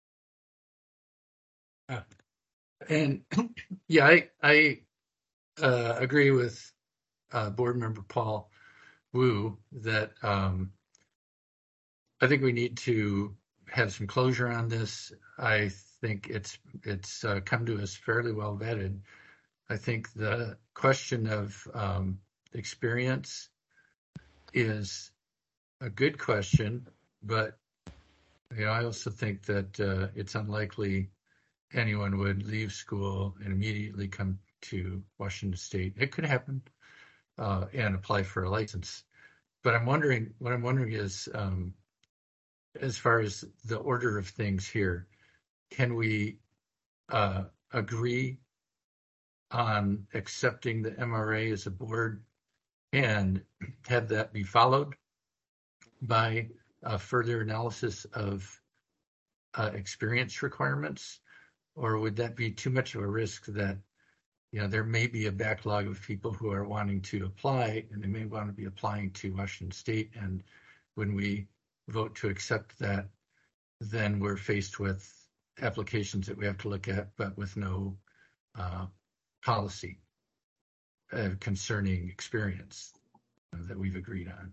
Uh, and yeah, I I uh, agree with uh, board member Paul Wu that um, I think we need to have some closure on this. I think it's it's uh, come to us fairly well vetted. I think the question of um, experience is a good question, but you know, I also think that uh, it's unlikely anyone would leave school and immediately come to Washington State. It could happen uh, and apply for a license. But I'm wondering, what I'm wondering is, um, as far as the order of things here, can we uh, agree on accepting the M R A as a board and have that be followed by a further analysis of uh, experience requirements? Or would that be too much of a risk that, you know, there may be a backlog of people who are wanting to apply and they may want to be applying to Washington State, and when we vote to accept that, then we're faced with applications that we have to look at, but with no uh, policy uh, concerning experience uh, that we've agreed on.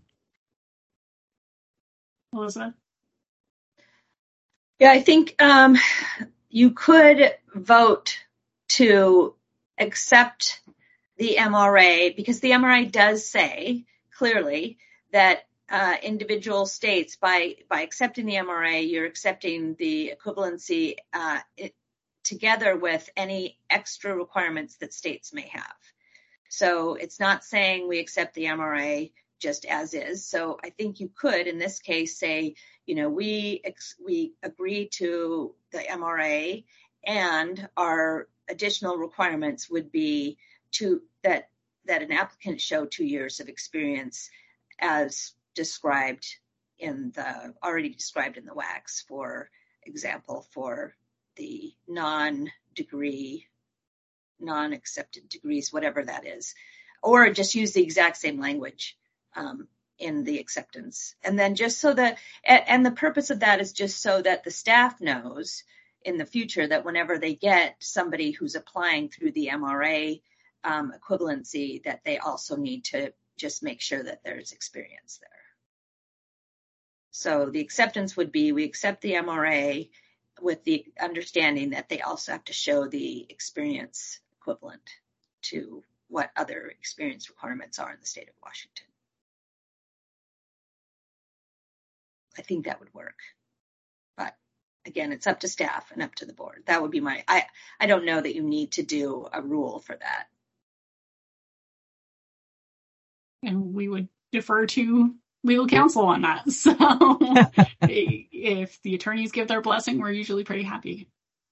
Elizabeth? Yeah, I think um, you could vote to accept the M R A because the M R A does say clearly that uh, individual states, by by accepting the M R A, you're accepting the equivalency uh, it, together with any extra requirements that states may have. So it's not saying we accept the M R A just as is. So I think you could, in this case, say, you know, we ex- we agree to the M R A, and our additional requirements would be to that that an applicant show two years of experience, as described in the already described in the W A Cs, for example, for the non-degree, non-accepted degrees, whatever that is, or just use the exact same language um, in the acceptance. And then just so that, and the purpose of that is just so that the staff knows in the future that whenever they get somebody who's applying through the M R A um, equivalency, that they also need to just make sure that there's experience there. So the acceptance would be, we accept the M R A with the understanding that they also have to show the experience equivalent to what other experience requirements are in the state of Washington. I think that would work. But again, it's up to staff and up to the board. That would be my, I, I don't know that you need to do a rule for that. And we would defer to legal counsel on that. So if the attorneys give their blessing, we're usually pretty happy.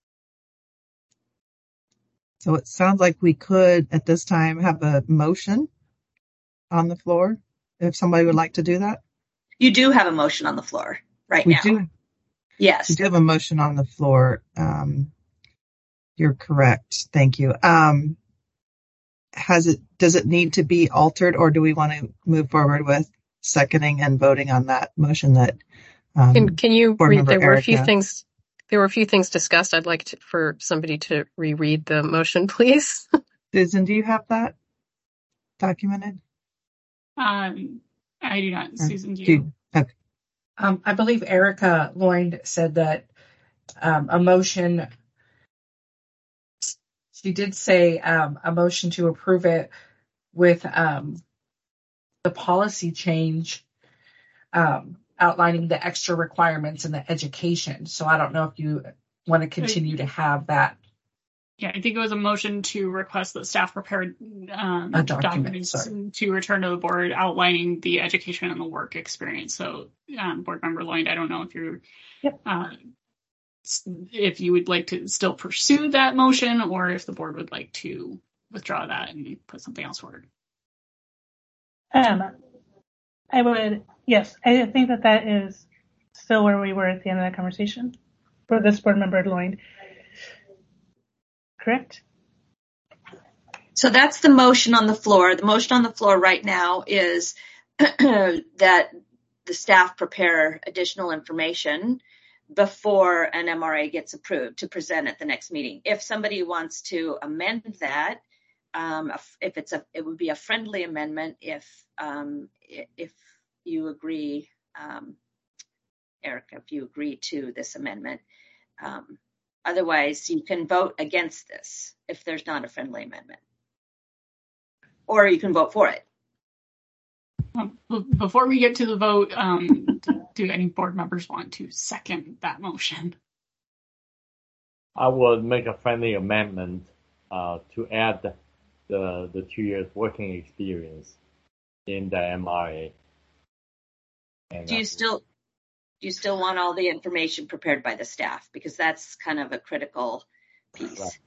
So it sounds like we could, at this time, have a motion on the floor, if somebody would like to do that. You do have a motion on the floor right we now. Do. Yes. We do have a motion on the floor. Um, you're correct. Thank you. Um, has it, does it need to be altered, or do we want to move forward with seconding and voting on that motion that um, Can, can you read, there were Erica. a few things, there were a few things discussed. I'd like to, for somebody to reread the motion, please. Susan, do you have that documented? Um, I do not. Or Susan, do do you? you? Okay. Um, I believe Erica Loynd said that um, a motion she did say um, a motion to approve it with um, the policy change um, outlining the extra requirements in the education. So I don't know if you want to continue to have that. Yeah, I think it was a motion to request that staff prepare um, A document, documents sorry. to return to the board outlining the education and the work experience. So, um, Board Member Lloyd, I don't know if you're, Yep. uh, if you would like to still pursue that motion, or if the board would like to withdraw that and put something else forward. Um, I would, yes, I think that that is still where we were at the end of that conversation for this Board Member Lloyd. Correct? So that's the motion on the floor. The motion on the floor right now is that the staff prepare additional information before an M R A gets approved to present at the next meeting. If somebody wants to amend that, um, if it's a, it would be a friendly amendment if um, if you agree, um, Erica, if you agree to this amendment. Um, otherwise, you can vote against this if there's not a friendly amendment, or you can vote for it. Before we get to the vote, um, do any board members want to second that motion? I would make a friendly amendment uh, to add the the two years working experience in the M R A. And, do you uh, still do you still want all the information prepared by the staff, because that's kind of a critical piece? Right.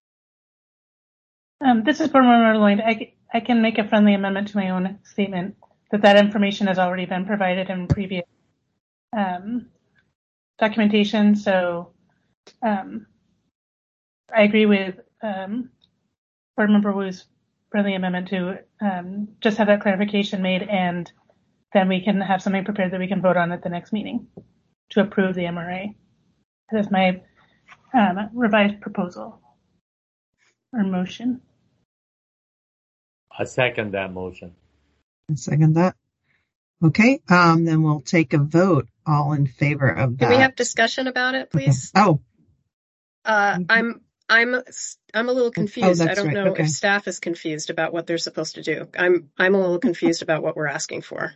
Um, this is Board Member Lloyd. I, I can make a friendly amendment to my own statement that that information has already been provided in previous um, documentation. So um, I agree with um, Board Member Wu's friendly amendment to um, just have that clarification made, and then we can have something prepared that we can vote on at the next meeting to approve the M R A. That is my um, revised proposal or motion. I second that motion. I second that. Okay, um, then we'll take a vote. All in favor of that. Can we have discussion about it, please? Okay. Oh, uh, I'm I'm I'm a little confused. Oh, I don't right. know okay. if staff is confused about what they're supposed to do. I'm I'm a little confused about what we're asking for.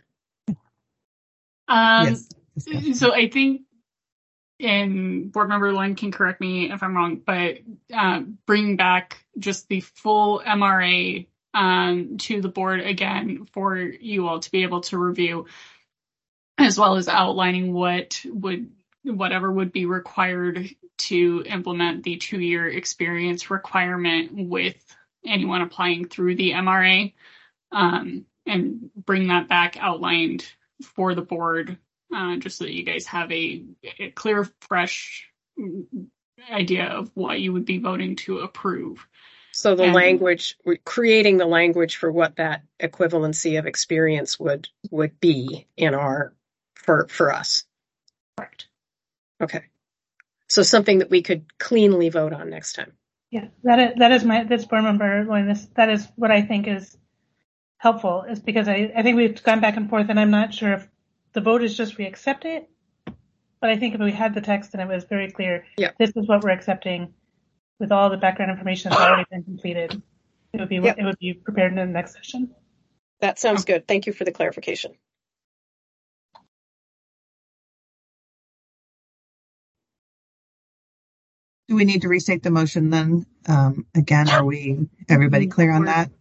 Um, yes. So I think, and Board Member Lynn can correct me if I'm wrong, but uh, bring back just the full M R A um, to the board again for you all to be able to review, as well as outlining what would whatever would be required to implement the two-year experience requirement with anyone applying through the M R A, um, and bring that back outlined for the board, uh, just so that you guys have a, a clear, fresh idea of what you would be voting to approve. So the and, language, we're creating the language for what that equivalency of experience would would be in our for for us. Correct. Okay. So something that we could cleanly vote on next time. Yeah, that is that is my this board member Lloyd, this that is what I think is helpful, is because I, I think we've gone back and forth, and I'm not sure if the vote is just we accept it, but I think if we had the text and it was very clear, yeah. this is what we're accepting with all the background information that's already been completed, it would be yep. it would be prepared in the next session. That sounds good. Thank you for the clarification. Do we need to restate the motion then? Um, again, are we everybody clear on that?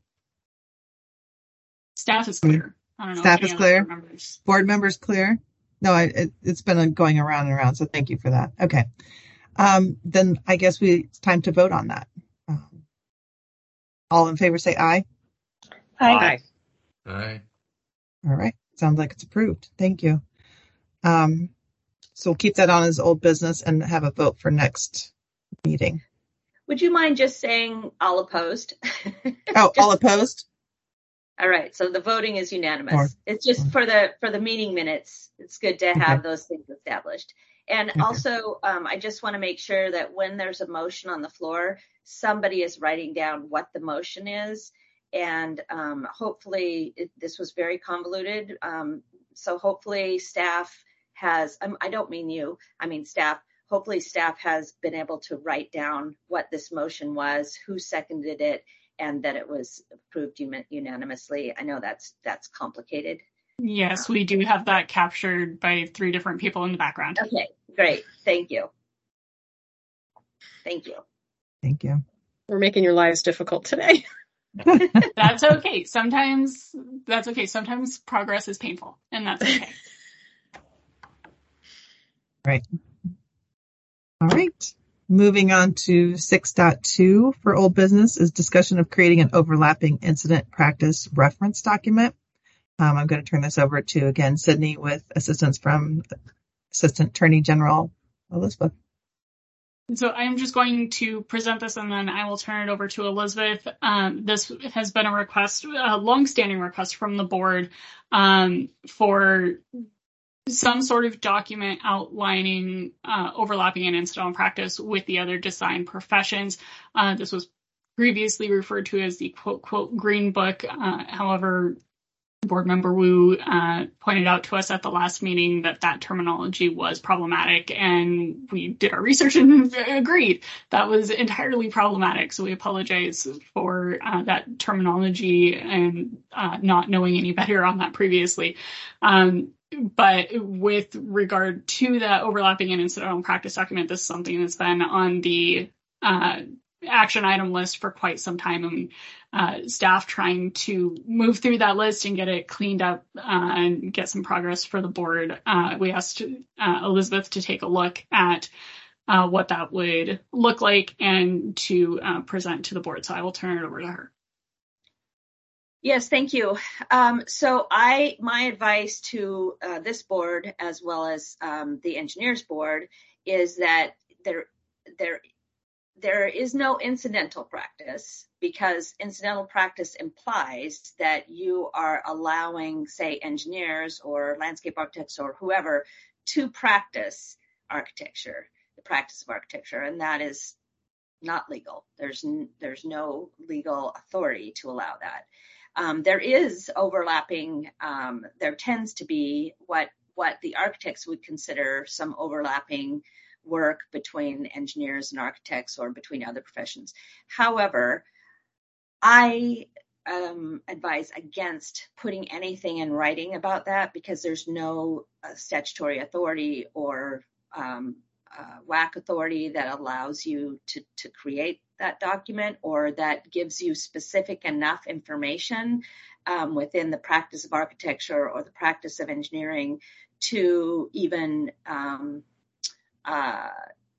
Staff is clear. I don't know Staff is clear. Board members. board members clear? No, I, it, it's been going around and around, so thank you for that. Okay. Um, then I guess we it's time to vote on that. Um, all in favor say aye. Aye. Aye. Aye. All right. Sounds like it's approved. Thank you. Um, so we'll keep that on as old business and have a vote for next meeting. Would you mind just saying all opposed? Oh, just, all opposed? All right. So the voting is unanimous. Or, it's just or. for the for the meeting minutes. It's good to have okay. those things established. And okay. also, um, I just want to make sure that when there's a motion on the floor, somebody is writing down what the motion is. And um, hopefully, it, this was very convoluted. Um, so hopefully staff has, um, I don't mean you, I mean staff, hopefully staff has been able to write down what this motion was, who seconded it, and that it was approved unanimously. I know that's that's complicated. Yes, we do have that captured by three different people in the background. Okay, great. Thank you. Thank you. Thank you. We're making your lives difficult today. That's okay. Sometimes that's okay. Sometimes progress is painful, and that's okay. Right. All right. Moving on to six point two for old business is discussion of creating an overlapping incident practice reference document. Um, I'm going to turn this over to, again, Sydney with assistance from Assistant Attorney General Elizabeth. So I'm just going to present this and then I will turn it over to Elizabeth. Um, this has been a request, a longstanding request from the board um, for some sort of document outlining uh, overlapping and incidental practice with the other design professions. Uh, this was previously referred to as the quote, quote, green book. Uh, however, Board Member Wu uh, pointed out to us at the last meeting that that terminology was problematic, and we did our research and agreed that was entirely problematic. So we apologize for uh, that terminology and uh, not knowing any better on that previously. Um, but with regard to that overlapping and incidental practice document, this is something that's been on the uh, action item list for quite some time, and uh, staff trying to move through that list and get it cleaned up uh, and get some progress for the board. Uh, we asked uh, Elizabeth to take a look at uh, what that would look like and to uh, present to the board. So I will turn it over to her. Yes, thank you. Um, so I, my advice to uh, this board, as well as um, the engineers board, is that there, there, there is no incidental practice, because incidental practice implies that you are allowing, say, engineers or landscape architects or whoever to practice architecture, the practice of architecture, and that is not legal. There's n- there's no legal authority to allow that. Um, there is overlapping, um, there tends to be what what the architects would consider some overlapping work between engineers and architects or between other professions. However, I um, advise against putting anything in writing about that, because there's no uh, statutory authority or um, uh, W A C authority that allows you to, to create that document, or that gives you specific enough information um, within the practice of architecture or the practice of engineering to even um, uh,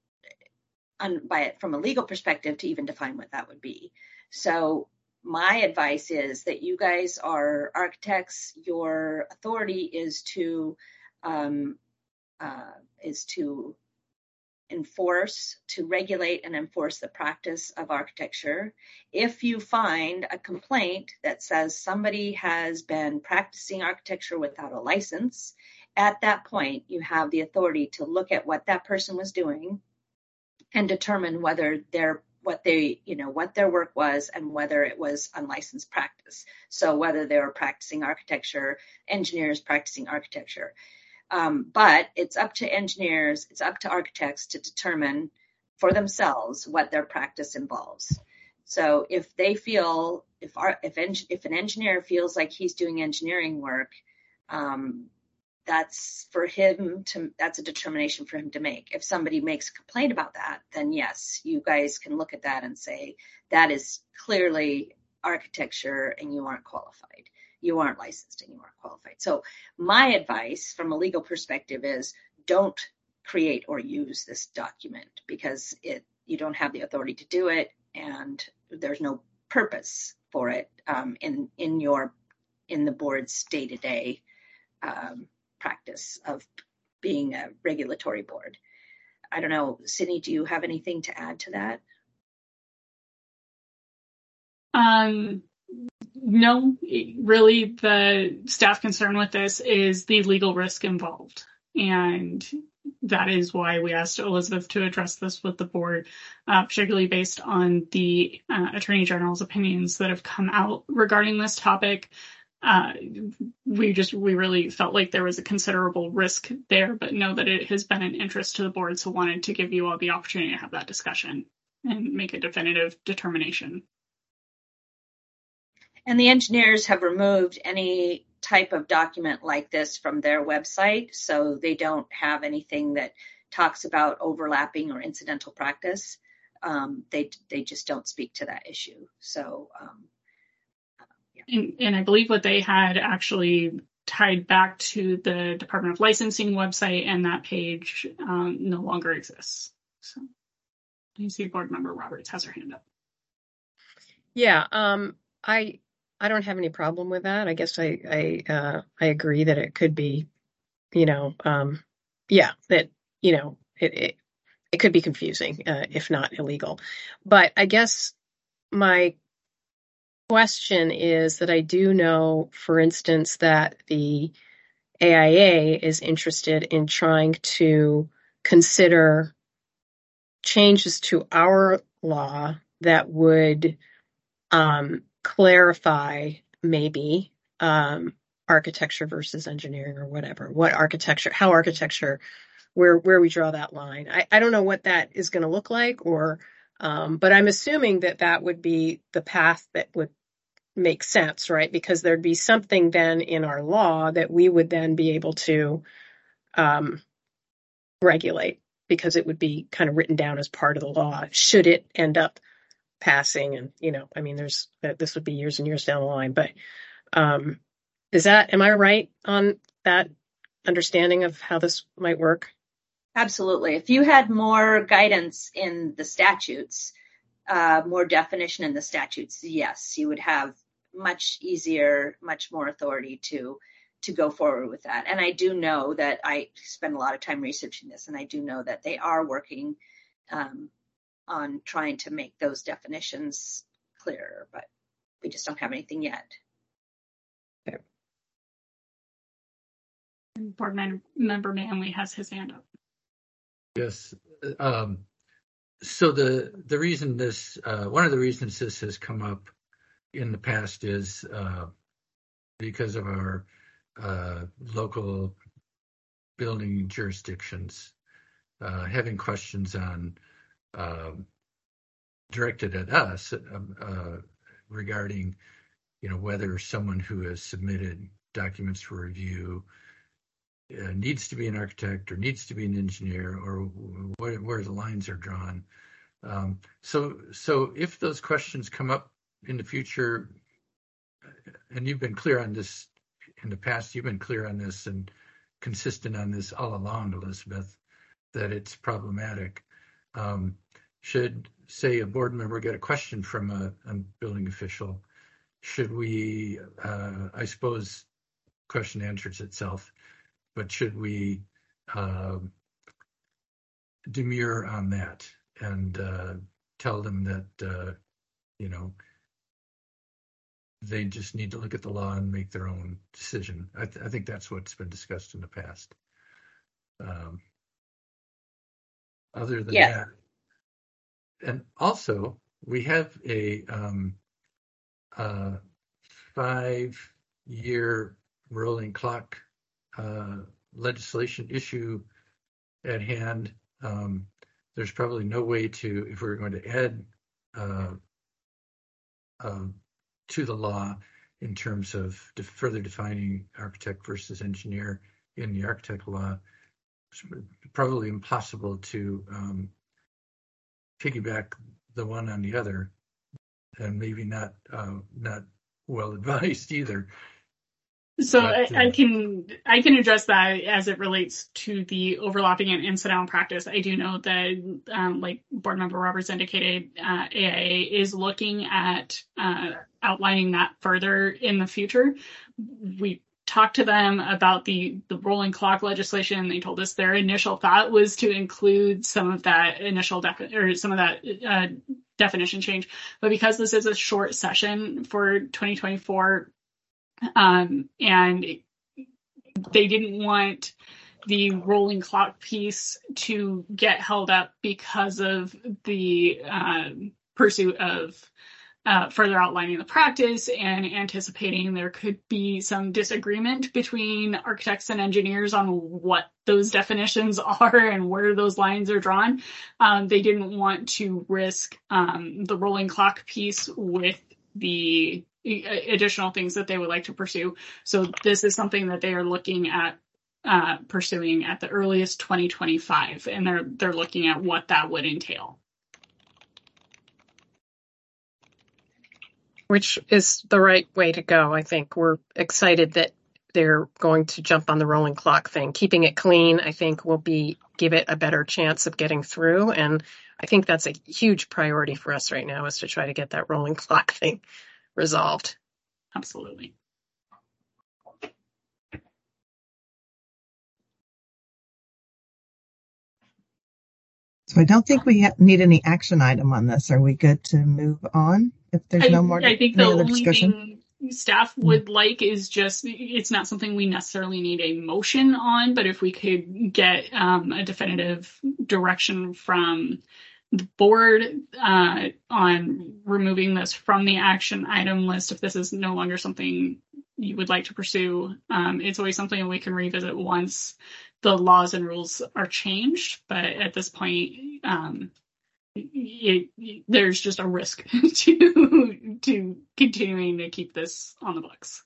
un, by it from a legal perspective to even define what that would be. So my advice is that you guys are architects. Your authority is to um, uh, is to enforce, to regulate and enforce the practice of architecture. If you find a complaint that says somebody has been practicing architecture without a license, at that point you have the authority to look at what that person was doing and determine whether their what they, you know, what their work was and whether it was unlicensed practice. So whether they were practicing architecture, engineers practicing architecture. Um, but it's up to engineers, it's up to architects to determine for themselves what their practice involves. So if they feel, if our, if, en- if an engineer feels like he's doing engineering work, um, that's for him to, that's a determination for him to make. If somebody makes a complaint about that, then yes, you guys can look at that and say, that is clearly architecture and you aren't qualified. You aren't licensed and you aren't qualified. So my advice from a legal perspective is don't create or use this document, because it you don't have the authority to do it, and there's no purpose for it um, in in your in the board's day-to-day um, practice of being a regulatory board. I don't know, Sydney, do you have anything to add to that? Um. No, really, the staff concern with this is the legal risk involved. And that is why we asked Elizabeth to address this with the board, uh, particularly based on the uh, Attorney General's opinions that have come out regarding this topic. uh, we just we really felt like there was a considerable risk there, but know that it has been an interest to the board, so wanted to give you all the opportunity to have that discussion and make a definitive determination. And the engineers have removed any type of document like this from their website, so they don't have anything that talks about overlapping or incidental practice. Um, they they just don't speak to that issue. So, um, yeah. and, and I believe what they had actually tied back to the Department of Licensing website, and that page um, no longer exists. So, you see, Board Member Roberts has her hand up. Yeah, um, I I don't have any problem with that. I guess I I uh, I agree that it could be, you know, um, yeah, that you know it it, it could be confusing, uh, if not illegal. But I guess my question is that I do know, for instance, that the A I A is interested in trying to consider changes to our law that would um, clarify maybe um, architecture versus engineering or whatever. What architecture, how architecture, where where we draw that line. I, I don't know what that is going to look like, or um, but I'm assuming that that would be the path that would make sense, right? Because there'd be something then in our law that we would then be able to um, regulate, because it would be kind of written down as part of the law should it end up passing. And, you know, I mean, there's, this would be years and years down the line, but um, is that, am I right on that understanding of how this might work? Absolutely. If you had more guidance in the statutes, uh, more definition in the statutes, yes, you would have much easier, much more authority to to go forward with that. And I do know that I spend a lot of time researching this, and I do know that they are working um, on trying to make those definitions clearer, but we just don't have anything yet. Okay. And Board Member Manley has his hand up. Yes. Um, so the the reason this, uh, one of the reasons this has come up in the past is uh, because of our uh, local building jurisdictions uh, having questions on uh, directed at us uh, regarding, you know, whether someone who has submitted documents for review uh, needs to be an architect or needs to be an engineer, or where, where the lines are drawn. Um, so, so if those questions come up in the future, and you've been clear on this in the past, you've been clear on this and consistent on this all along, Elizabeth, that it's problematic. Um, should, say, a board member get a question from a, a building official, should we, uh, I suppose, question answers itself, but should we uh, demur on that and uh, tell them that, uh, you know, they just need to look at the law and make their own decision? I, th- I think that's what's been discussed in the past. Um, other than yes. that, and also we have a um, uh, five-year rolling clock uh, legislation issue at hand. Um, there's probably no way to, if we're going to add uh, uh, to the law in terms of de- further defining architect versus engineer in the architect law, it's probably impossible to um, piggyback the one on the other, and maybe not uh, not well advised either. So But, I, I uh, can I can address that as it relates to the overlapping and incidental practice. I do know that, um, like Board Member Roberts indicated, uh, A I A is looking at uh, outlining that further in the future. We talked to them about the the rolling clock legislation. They told us their initial thought was to include some of that initial defi- or some of that uh, definition change, but because this is a short session for twenty twenty-four. Um, and they didn't want the rolling clock piece to get held up because of the um, pursuit of uh, further outlining the practice and anticipating there could be some disagreement between architects and engineers on what those definitions are and where those lines are drawn. Um, they didn't want to risk um, the rolling clock piece with the additional things that they would like to pursue. So this is something that they are looking at uh, pursuing at the earliest twenty twenty-five, and they're they're looking at what that would entail. Which is the right way to go. I think we're excited that they're going to jump on the rolling clock thing. Keeping it clean, I think, will be give it a better chance of getting through. And I think that's a huge priority for us right now, is to try to get that rolling clock thing resolved. Absolutely. So I don't think we ha- need any action item on this. Are we good to move on if there's I, no more I think the any other only discussion? thing staff would mm. like is just, it's not something we necessarily need a motion on, but if we could get um, a definitive direction from the board uh, on removing this from the action item list, if this is no longer something you would like to pursue. Um, it's always something we can revisit once the laws and rules are changed, but at this point, um, it, it, there's just a risk to to continuing to keep this on the books.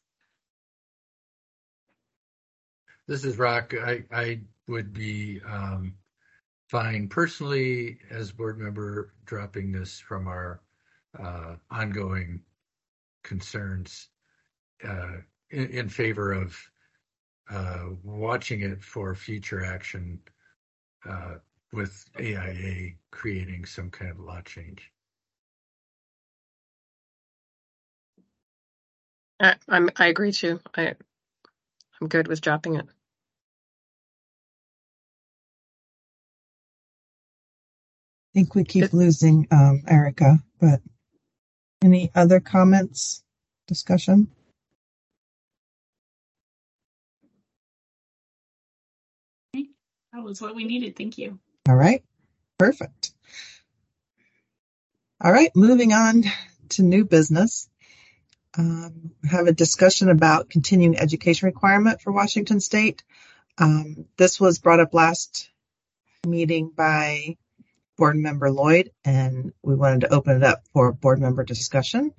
This is Rock. I, I would be um, fine personally as board member dropping this from our uh, ongoing concerns uh, in, in favor of uh, watching it for future action uh, with A I A creating some kind of law change. I, I'm, I agree too. I, I'm good with dropping it. I think we keep it, losing um, Erica, but any other comments, discussion? That was what we needed. Thank you. All right. Perfect. All right. Moving on to new business. Um, have a discussion about continuing education requirement for Washington State. Um, this was brought up last meeting by Board Member Lloyd, and we wanted to open it up for board member discussion.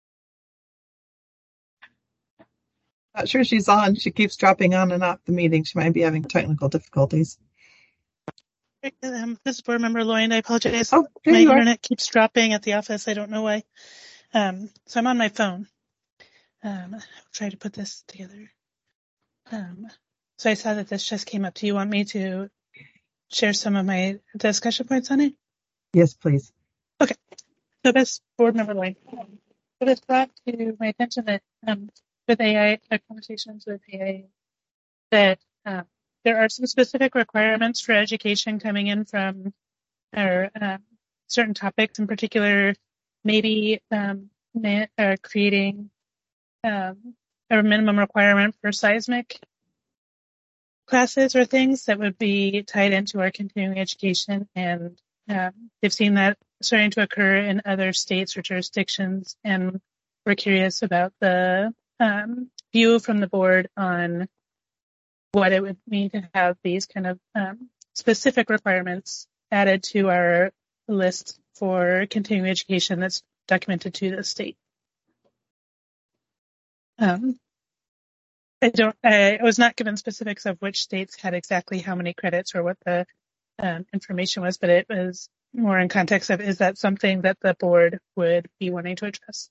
Not sure she's on. She keeps dropping on and off the meeting. She might be having technical difficulties. Um, this is Board Member Lloyd. I apologize. Oh, my internet are. keeps dropping at the office. I don't know why. Um, so I'm on my phone. Um, I'll try to put this together. Um, so I saw that this just came up. Do you want me to share some of my discussion points on it? Yes, please. Okay. So this Board Member Lloyd. It was brought to my attention that um, with A I, uh, conversations with A I, that um, there are some specific requirements for education coming in from or uh, certain topics, in particular, maybe um, ma- uh, creating um, a minimum requirement for seismic classes or things that would be tied into our continuing education. And um, they've seen that starting to occur in other states or jurisdictions. And we're curious about the um, view from the board on what it would mean to have these kind of um, specific requirements added to our list for continuing education that's documented to the state. Um, I don't. I was not given specifics of which states had exactly how many credits or what the um, information was, but it was more in context of, is that something that the board would be wanting to address?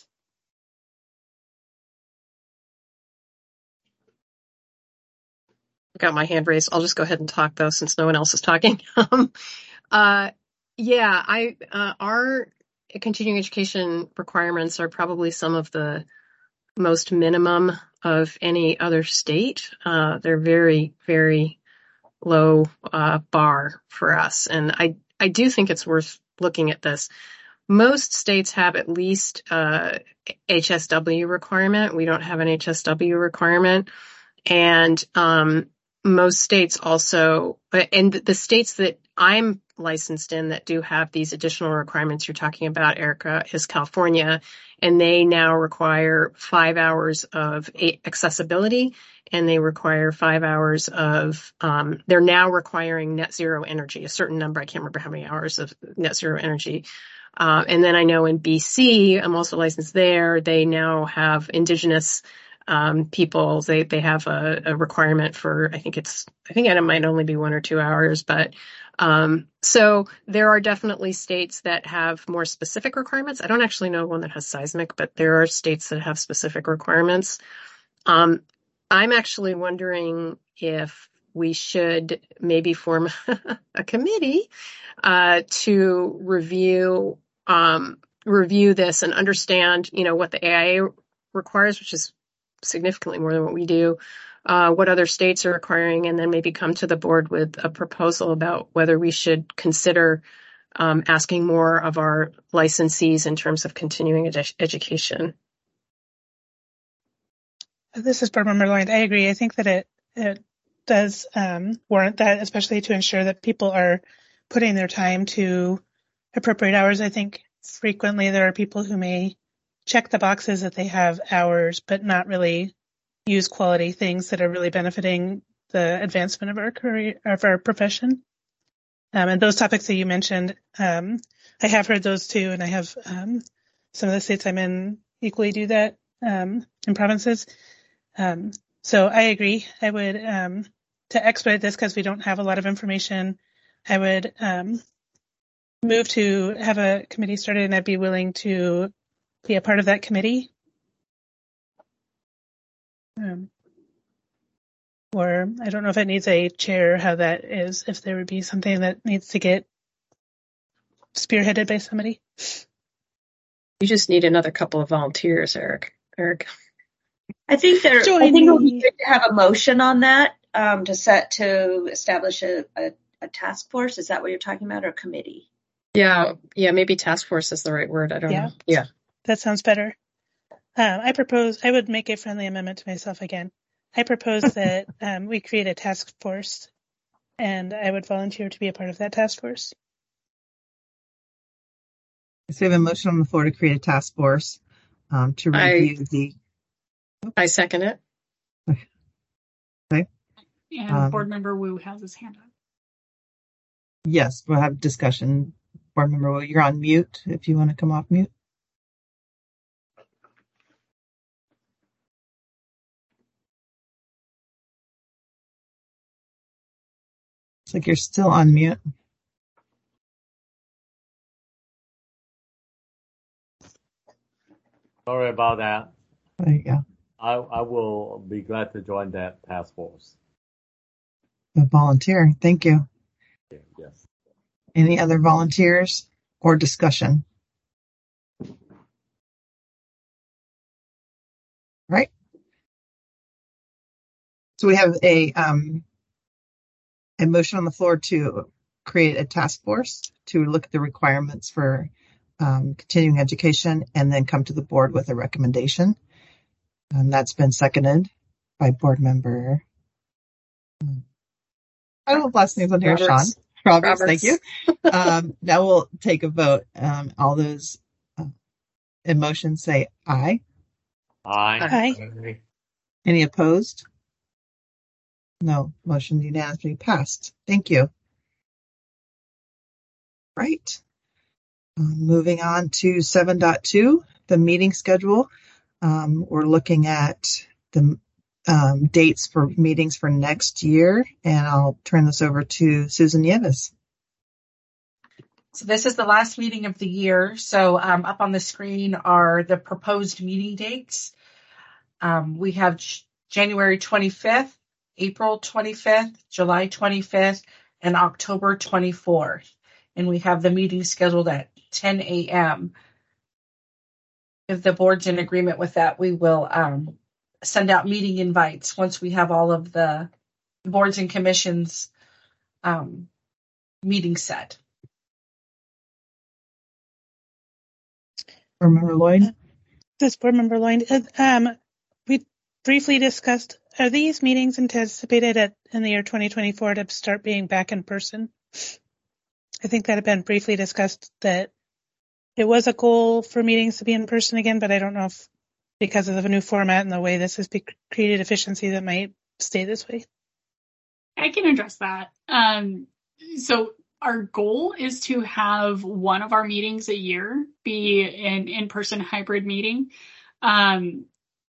Got my hand raised. I'll just go ahead and talk though, since no one else is talking. um, uh, yeah, I uh, our continuing education requirements are probably some of the most minimum of any other state. Uh, they're very, very low uh, bar for us, and I I do think it's worth looking at this. Most states have at least uh, H S W requirement. We don't have an H S W requirement, and um, most states also, and the states that I'm licensed in that do have these additional requirements you're talking about, Erica, is California, and they now require five hours of accessibility, and they require five hours of, um, they're now requiring net zero energy, a certain number, I can't remember how many hours of net zero energy. Uh, and then I know in B C, I'm also licensed there, they now have indigenous um, people, they, they have a, a requirement for, I think it's, I think it might only be one or two hours, but Um, so there are definitely states that have more specific requirements. I don't actually know one that has seismic, but there are states that have specific requirements. Um, I'm actually wondering if we should maybe form a committee, uh, to review, um, review this and understand, you know, what the A I A requires, which is significantly more than what we do. Uh, what other states are requiring, and then maybe come to the board with a proposal about whether we should consider um, asking more of our licensees in terms of continuing edu- education. This is Board Member Lloyd. I agree. I think that it, it does um, warrant that, especially to ensure that people are putting their time to appropriate hours. I think frequently there are people who may check the boxes that they have hours, but not really use quality things that are really benefiting the advancement of our career, of our profession. Um, and those topics that you mentioned, um, I have heard those too, and I have um, some of the states I'm in equally do that um, in provinces. Um, so I agree. I would, um, to expedite this because we don't have a lot of information, I would um, move to have a committee started, and I'd be willing to be a part of that committee. Um, or I don't know if it needs a chair, how that is, if there would be something that needs to get spearheaded by somebody. You just need another couple of volunteers, Eric. Eric. I think there. Join I think it would me. be good to have a motion on that um, to set to establish a, a, a task force. Is that what you're talking about, or a committee? Yeah, yeah, maybe task force is the right word. I don't Yeah. know. Yeah, That sounds better. Um, I propose, I would make a friendly amendment to myself again. I propose that um, we create a task force, and I would volunteer to be a part of that task force. So we have a motion on the floor to create a task force um, to I- review the. I second it. Okay. And Um, Board Member Wu has his hand up. Yes, we'll have discussion. Board Member Wu, you're on mute if you want to come off mute. It's like you're still on mute. Sorry about that. There you go. I, I will be glad to join that task force. A volunteer. Thank you. Yes. Any other volunteers or discussion? Right. So we have a um, a motion on the floor to create a task force to look at the requirements for um, continuing education and then come to the board with a recommendation. And that's been seconded by board member. I don't have last names on here, Sean. Roberts. Roberts, Roberts. thank you. Um, now we'll take a vote. Um, all those uh, in motion say aye. Aye. Aye. Any opposed? No. Motion unanimously passed. Thank you. Right. Um, moving on to seven point two, the meeting schedule. Um, we're looking at the um, dates for meetings for next year, and I'll turn this over to Susan Nieves. So this is the last meeting of the year. So um, up on the screen are the proposed meeting dates. Um, we have J- January twenty-fifth, April twenty-fifth, July twenty-fifth, and October twenty-fourth. And we have the meeting scheduled at ten a.m. If the board's in agreement with that, we will um, send out meeting invites once we have all of the boards and commissions um, meetings set. Board Member Lloyd? This Board Member Lloyd, uh, um, we briefly discussed, are these meetings anticipated at, in the year twenty twenty-four to start being back in person? I think that had been briefly discussed that it was a goal for meetings to be in person again, but I don't know if because of the new format and the way this has be- created efficiency that might stay this way. I can address that. Um, so our goal is to have one of our meetings a year be an in-person hybrid meeting. Um,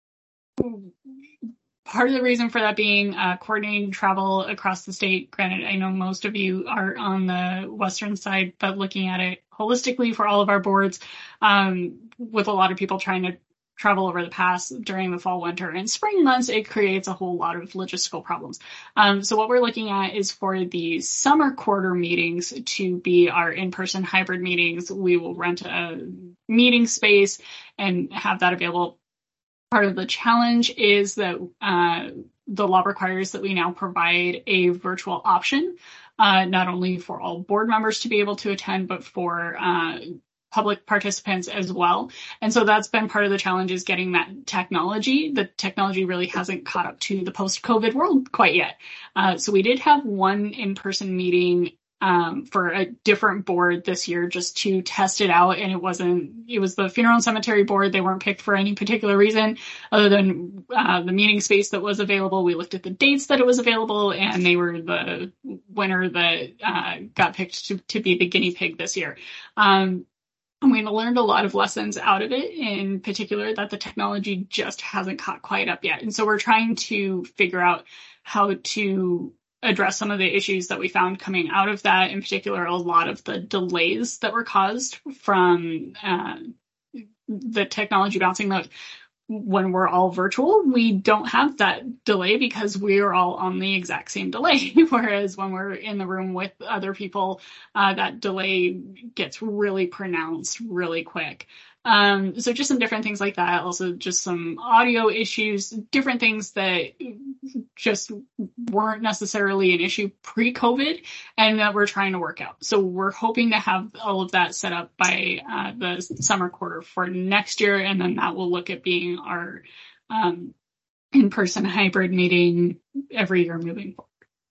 part of the reason for that being uh, coordinating travel across the state. Granted, I know most of you are on the western side, but looking at it holistically for all of our boards, um, with a lot of people trying to travel over the pass during the fall, winter, and spring months, it creates a whole lot of logistical problems. Um, so what we're looking at is for the summer quarter meetings to be our in-person hybrid meetings. We will rent a meeting space and have that available. Part of the challenge is that uh, the law requires that we now provide a virtual option, uh, not only for all board members to be able to attend, but for uh, public participants as well. And so that's been part of the challenge, is getting that technology. The technology really hasn't caught up to the post-COVID world quite yet. Uh, so we did have one in-person meeting um, for a different board this year just to test it out. And it wasn't, it was the funeral and cemetery board. They weren't picked for any particular reason other than uh, the meeting space that was available. We looked at the dates that it was available, and they were the winner that uh, got picked to, to be the guinea pig this year. Um, And we learned a lot of lessons out of it, in particular that the technology just hasn't caught quite up yet. And so we're trying to figure out how to address some of the issues that we found coming out of that, in particular, a lot of the delays that were caused from uh, the technology bouncing. That when we're all virtual, we don't have that delay because we're all on the exact same delay. Whereas when we're in the room with other people, uh, that delay gets really pronounced really quick. Um, so just some different things like that. Also just some audio issues, different things that just weren't necessarily an issue pre-COVID and that we're trying to work out. So we're hoping to have all of that set up by uh, the summer quarter for next year. And then that will look at being our um, in-person hybrid meeting every year moving forward.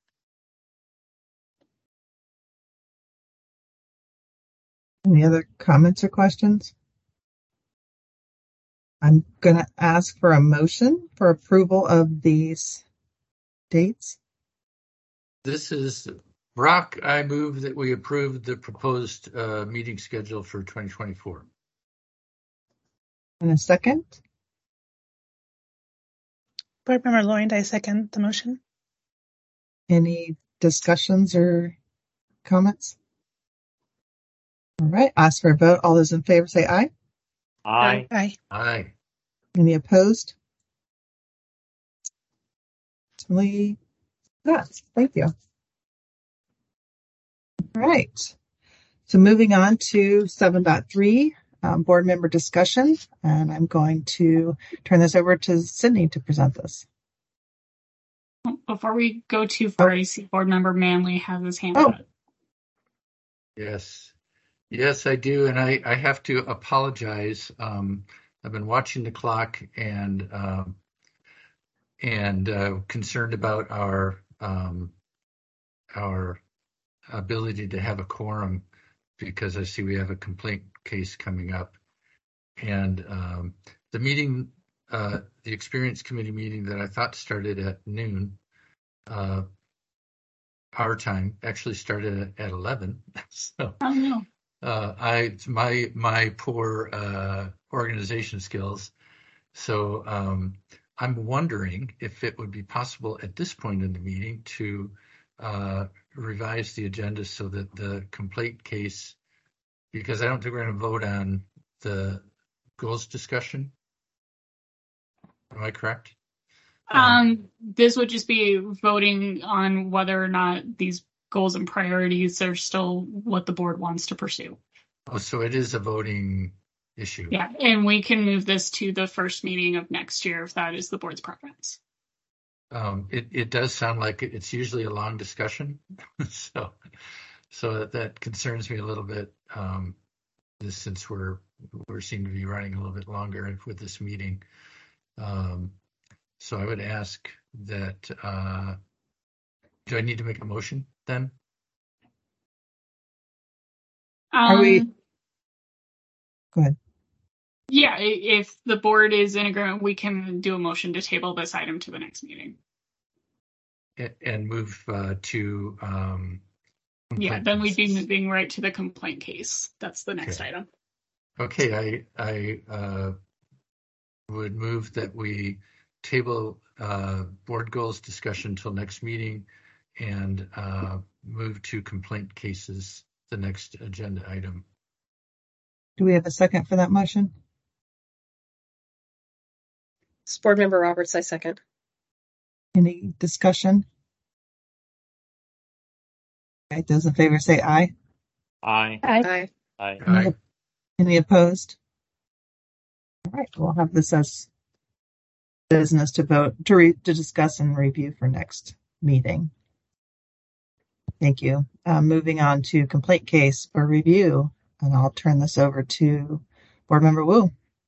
Any other comments or questions? I'm going to ask for a motion for approval of these dates. This is Brock. I move that we approve the proposed uh, meeting schedule for twenty twenty-four. And a second? Board Member Lloyd, I second the motion. Any discussions or comments? All right, ask for a vote. All those in favor say aye. Aye. Aye. Aye. Any opposed? Yes, thank you. All right. So moving on to seven point three, um, board member discussion, and I'm going to turn this over to Sydney to present this. Before we go too far, I see Board Member Manley has his hand Oh. up. Yes. Yes, I do. And I, I have to apologize. Um, I've been watching the clock and um, and uh, concerned about our um, our ability to have a quorum because I see we have a complaint case coming up. And um, the meeting, uh, the experience committee meeting that I thought started at noon, uh, our time, actually started at eleven. So. Oh, no. Uh, I my my poor uh, organization skills. So um, I'm wondering if it would be possible at this point in the meeting to uh, revise the agenda so that the complaint case, because I don't think we're going to vote on the goals discussion. Am I correct? Um, this would just be voting on whether or not these goals and priorities are still what the board wants to pursue. Oh, so it is a voting issue. Yeah, and we can move this to the first meeting of next year if that is the board's preference. Um, it, it does sound like it's usually a long discussion. so so that, that concerns me a little bit, um, this, since we're we seem to be running a little bit longer with this meeting. Um, so I would ask that, uh, do I need to make a motion then? Are we? Um, Go ahead. yeah, i- if the board is in agreement, we can do a motion to table this item to the next meeting. A- And move uh, to um, Yeah, complaint then we'd be cases. moving right to the complaint case. That's the next Okay. item. Okay, I I uh, would move that we table uh, board goals discussion till next meeting and uh, move to complaint cases, the next agenda item. Do we have a second for that motion? It's Board Member Roberts, I second. Any discussion? Okay, those in favor say aye. Aye. Aye. Aye. Aye. Any opposed? All right, we'll have this as business to vote, to, re, to discuss and review for next meeting. Thank you. Uh, moving on to complaint case for review, and I'll turn this over to Board Member Wu.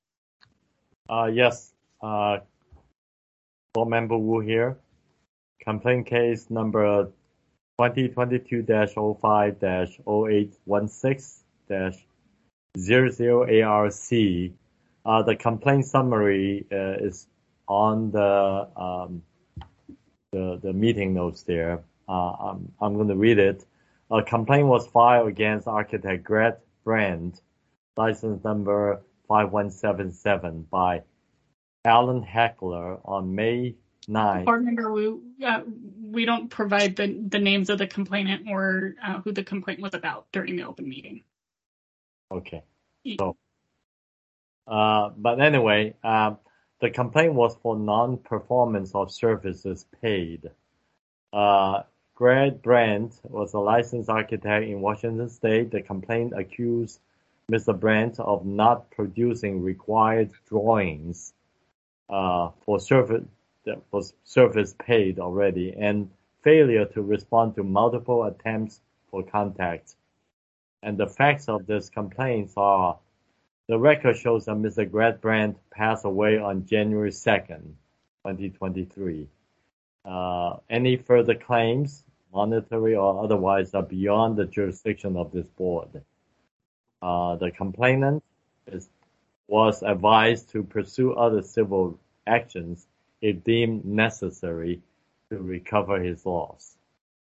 Uh, yes. Uh, Board Member Wu here. Complaint case number twenty twenty-two dash oh five dash oh eight one six dash zero zero A R C. Uh, the complaint summary uh, is on the, um, the the meeting notes there. Uh, I'm, I'm going to read it. A complaint was filed against architect Greg Brandt, license number five one seven seven by Alan Heckler on May ninth. Board Member Wu, uh, we don't provide the, the names of the complainant or uh, who the complaint was about during the open meeting. Okay. So, uh, but anyway, uh, the complaint was for non-performance of services paid. Uh, Greg Brandt was a licensed architect in Washington State. The complaint accused Mister Brandt of not producing required drawings uh, for service that was service paid already, and failure to respond to multiple attempts for contact. And the facts of this complaint are: the record shows that Mister Greg Brandt passed away on January second, twenty twenty-three. Uh, any further claims, monetary or otherwise, are beyond the jurisdiction of this board. Uh, the complainant is, was advised to pursue other civil actions if deemed necessary to recover his loss.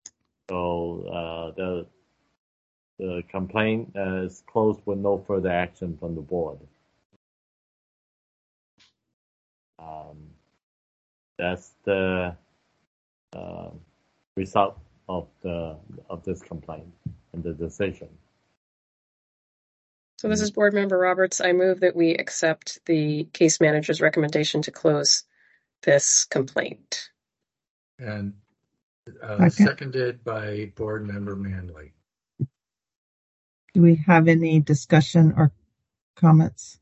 So uh, the the complaint uh, is closed with no further action from the board. Um, that's the uh, result of the of this complaint and the decision. So this is Board Member Roberts. I move that we accept the case manager's recommendation to close this complaint. And uh, Okay. seconded by Board Member Manley. Do we have any discussion or comments?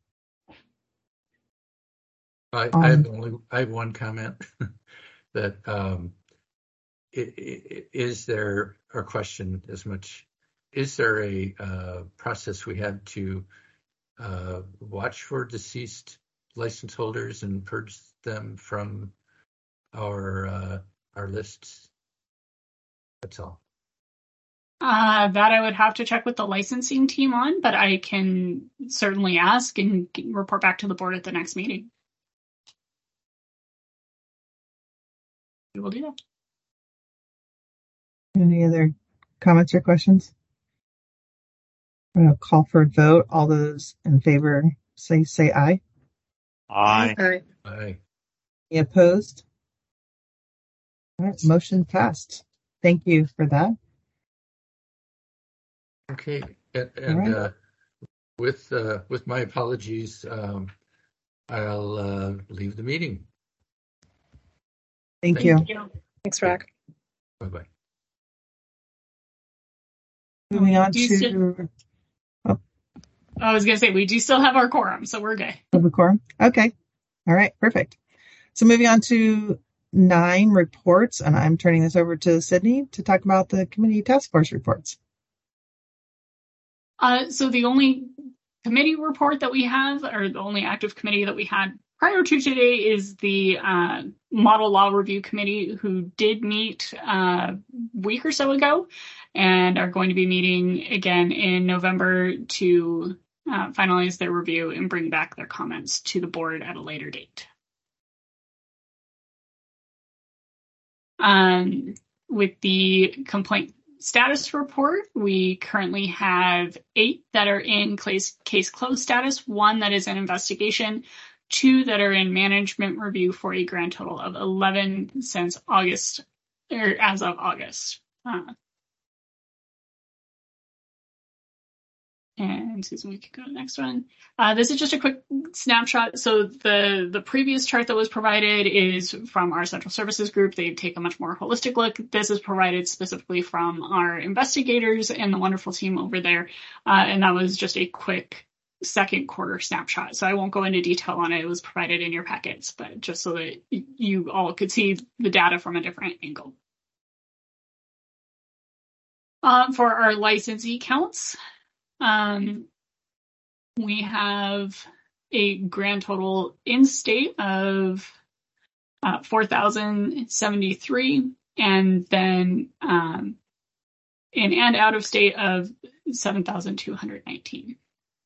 I, Um, I have only I have one comment that um, i- i- is there a question as much is there a uh, process we have to uh, watch for deceased license holders and purge them from our uh, our lists? That's all. Uh, that I would have to check with the licensing team on, but I can certainly ask and report back to the board at the next meeting. We will do that. Any other comments or questions? I'm going to call for a vote. All those in favor say say aye. Aye. Aye. Aye. Any opposed? All right, motion passed. Thank you for that. Okay, and, and right. uh, with uh, with my apologies, um, I'll uh, leave the meeting. Thank, Thank you. Thank you. Thanks, Rack. Bye bye. Moving on Do you to still- I was going to say, we do still have our quorum, so we're good. the quorum. Okay. All right. Perfect. So moving on to nine reports, and I'm turning this over to Sydney to talk about the committee task force reports. Uh, so the only committee report that we have, or the only active committee that we had prior to today, is the uh, Model Law Review Committee, who did meet uh, a week or so ago and are going to be meeting again in November to uh, finalize their review and bring back their comments to the board at a later date. Um, with the complaint status report, we currently have eight that are in case, case closed status, one that is in investigation, two that are in management review, for a grand total of eleven since August, or as of August. Uh, And Susan, we can go to the next one. Uh, this is just a quick snapshot. So the, the previous chart that was provided is from our central services group. They take a much more holistic look. This is provided specifically from our investigators and the wonderful team over there. Uh, and that was just a quick second quarter snapshot. So I won't go into detail on it. It was provided in your packets, but just so that you all could see the data from a different angle. Uh, for our licensee counts, Um, we have a grand total in state of uh, four thousand seventy-three, and then um, in and out of state of seven thousand two hundred nineteen.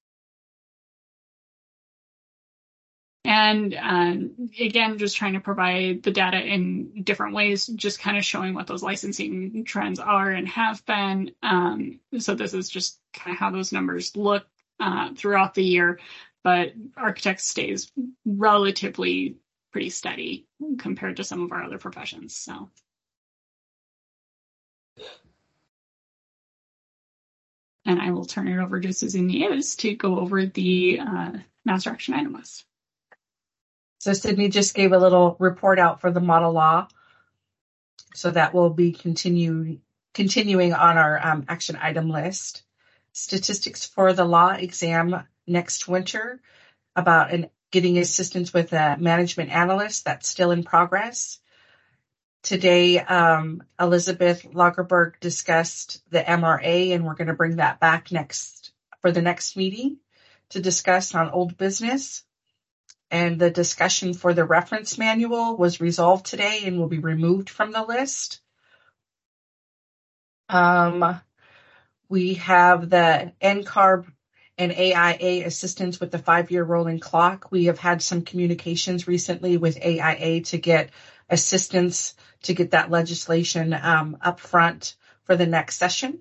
And um, again, just trying to provide the data in different ways, just kind of showing what those licensing trends are and have been. Um, so this is just kind of how those numbers look uh, throughout the year, but architects stays relatively pretty steady compared to some of our other professions. So. And I will turn it over to Susan Nieves to go over the uh, master action item list. So Sydney just gave a little report out for the model law. So that will be continue, continuing on our um, action item list. Statistics for the law exam next winter about an, getting assistance with a management analyst. That's still in progress. Today, um, Elizabeth Lagerberg discussed the M R A, and we're going to bring that back next for the next meeting to discuss on old business. And the discussion for the reference manual was resolved today and will be removed from the list. Um, we have the N C A R B and A I A assistance with the five-year rolling clock. We have had some communications recently with A I A to get assistance to get that legislation um, up front for the next session.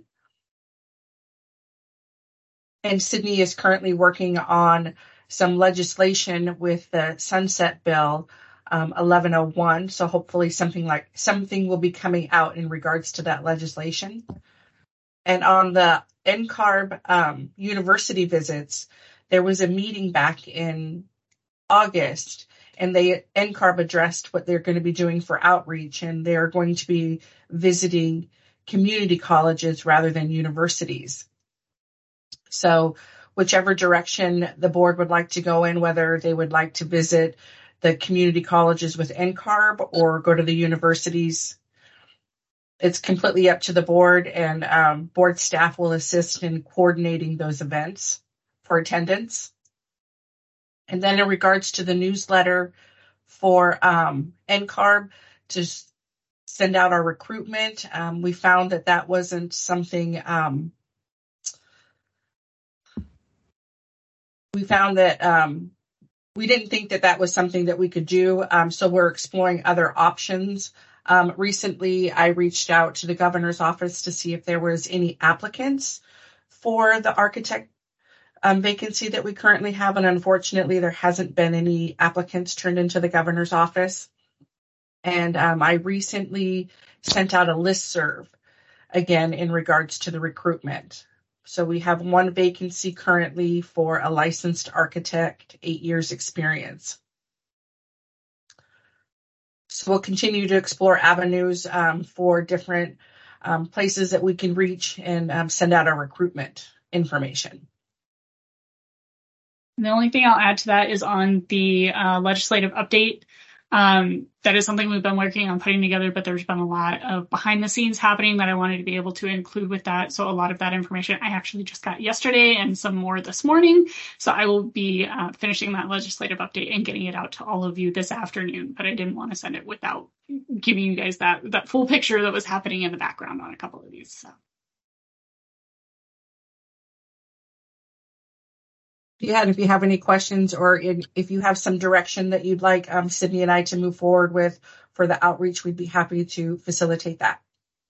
And Sydney is currently working on some legislation with the sunset bill, um, eleven oh one. So hopefully something like something will be coming out in regards to that legislation. And on the N C A R B um, university visits, there was a meeting back in August, and they N C A R B addressed what they're going to be doing for outreach, and they're going to be visiting community colleges rather than universities. So whichever direction the board would like to go in, whether they would like to visit the community colleges with N C A R B or go to the universities, it's completely up to the board, and um, board staff will assist in coordinating those events for attendance. And then in regards to the newsletter for um, N C A R B to send out our recruitment, um, we found that that wasn't something um, we found that um, we didn't think that that was something that we could do. Um, so we're exploring other options. Um, recently, I reached out to the governor's office to see if there was any applicants for the architect um, vacancy that we currently have. And unfortunately, there hasn't been any applicants turned into the governor's office. And um, I recently sent out a listserv again in regards to the recruitment. So we have one vacancy currently for a licensed architect, eight years experience. So we'll continue to explore avenues um, for different um, places that we can reach and um, send out our recruitment information. The only thing I'll add to that is on the uh, legislative update. Um, that is something we've been working on putting together, but there's been a lot of behind the scenes happening that I wanted to be able to include with that. So a lot of that information I actually just got yesterday and some more this morning. So I will be uh, finishing that legislative update and getting it out to all of you this afternoon, but I didn't want to send it without giving you guys that, that full picture that was happening in the background on a couple of these. So. Yeah, and if you have any questions or in, if you have some direction that you'd like um, Sydney and I to move forward with for the outreach, we'd be happy to facilitate that.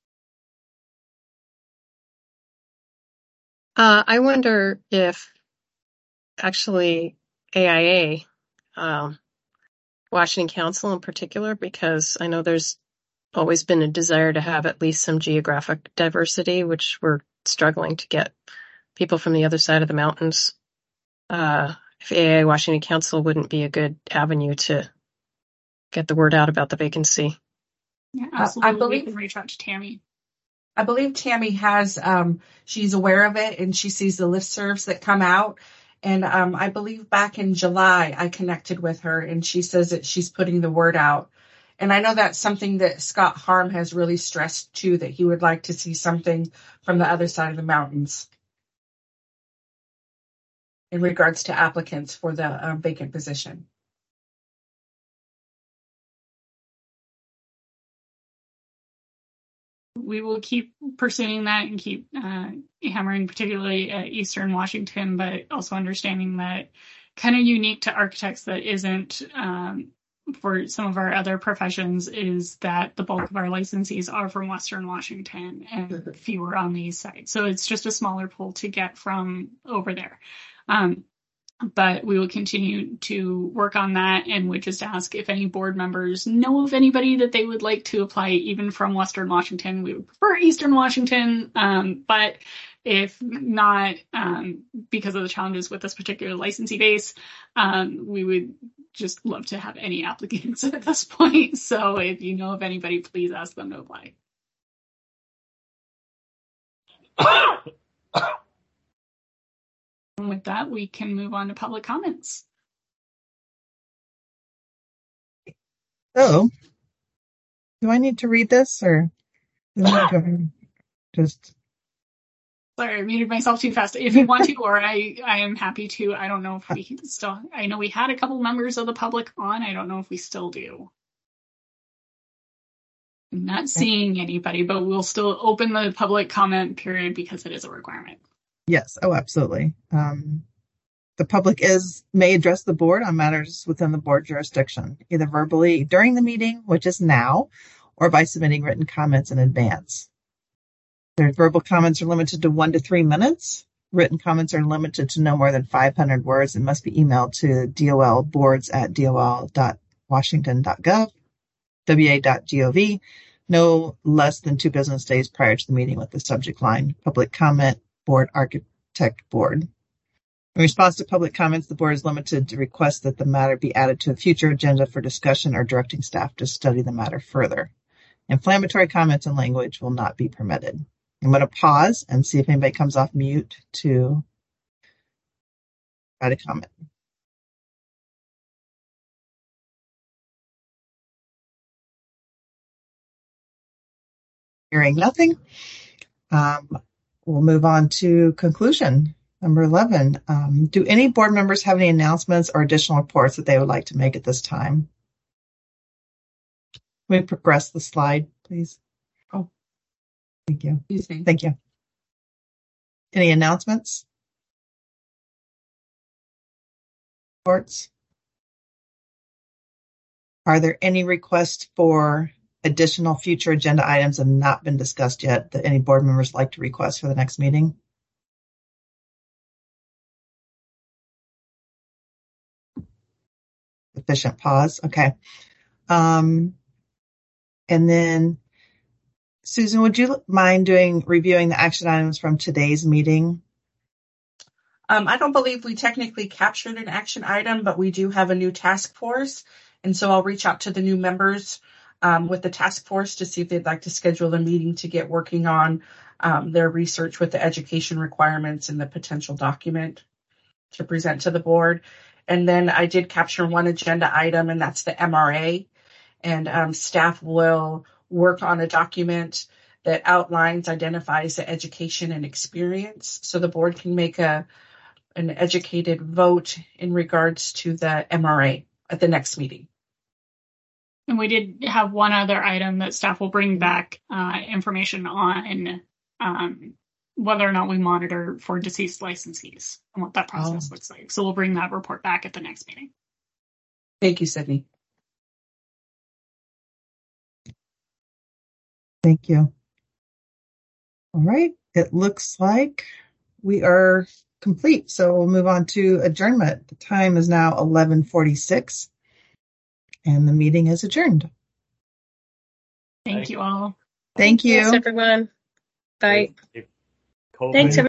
Uh, I wonder if actually A I A, um, Washington Council in particular, because I know there's always been a desire to have at least some geographic diversity, which we're struggling to get people from the other side of the mountains. Uh, if A I A Washington Council wouldn't be a good avenue to get the word out about the vacancy. Yeah, absolutely. I believe, we can reach out to Tammy. I believe Tammy has, um, she's aware of it and she sees the listservs that come out. And um, I believe back in July, I connected with her and she says that she's putting the word out. And I know that's something that Scott Harm has really stressed too, that he would like to see something from the other side of the mountains in regards to applicants for the uh, vacant position. We will keep pursuing that and keep uh, hammering, particularly uh, Eastern Washington, but also understanding that kind of unique to architects that isn't um, for some of our other professions is that the bulk of our licensees are from Western Washington and fewer on the east side. So it's just a smaller pool to get from over there. Um, but we will continue to work on that and would just ask if any board members know of anybody that they would like to apply, even from Western Washington. We would prefer Eastern Washington, um, but if not, um, because of the challenges with this particular licensee base, um, we would just love to have any applicants at this point. So if you know of anybody, please ask them to apply. And with that, we can move on to public comments. So, do I need to read this or just? Sorry, I muted myself too fast. If you want to, or I, I am happy to. I don't know if we still, I know we had a couple members of the public on. I don't know if we still do. I'm not seeing anybody, but we'll still open the public comment period because it is a requirement. Yes. Oh, absolutely. Um, the public is may address the board on matters within the board jurisdiction, either verbally during the meeting, which is now, or by submitting written comments in advance. Their verbal comments are limited to one to three minutes. Written comments are limited to no more than five hundred words and must be emailed to dolboards at dol dot washington dot gov, w a dot gov, no less than two business days prior to the meeting with the subject line, public comment, board architect board. In response to public comments, the board is limited to request that the matter be added to a future agenda for discussion or directing staff to study the matter further. Inflammatory comments and language will not be permitted. I'm going to pause and see if anybody comes off mute to try to comment. Hearing nothing, um, we'll move on to conclusion. Number eleven, um, do any board members have any announcements or additional reports that they would like to make at this time? Can we progress the slide, please? Oh, thank you. Thank you. Any announcements? Reports? Are there any requests for additional future agenda items that have not been discussed yet that any board members like to request for the next meeting? Efficient pause. Okay. Um, and then, Susan, would you mind doing reviewing the action items from today's meeting? Um, I don't believe we technically captured an action item, but we do have a new task force. And so I'll reach out to the new members um, with the task force to see if they'd like to schedule a meeting to get working on um, their research with the education requirements and the potential document to present to the board. And then I did capture one agenda item, and that's the M R A. And um, staff will work on a document that outlines, identifies the education and experience, so the board can make a an educated vote in regards to the M R A at the next meeting. And we did have one other item that staff will bring back uh, information on um, whether or not we monitor for deceased licensees and what that process oh. looks like. So we'll bring that report back at the next meeting. Thank you, Sydney. Thank you. All right. It looks like we are complete. So we'll move on to adjournment. The time is now eleven forty-six and the meeting is adjourned. Thank you all. Thanks, Thank you. everyone. Bye. If Thanks, everyone.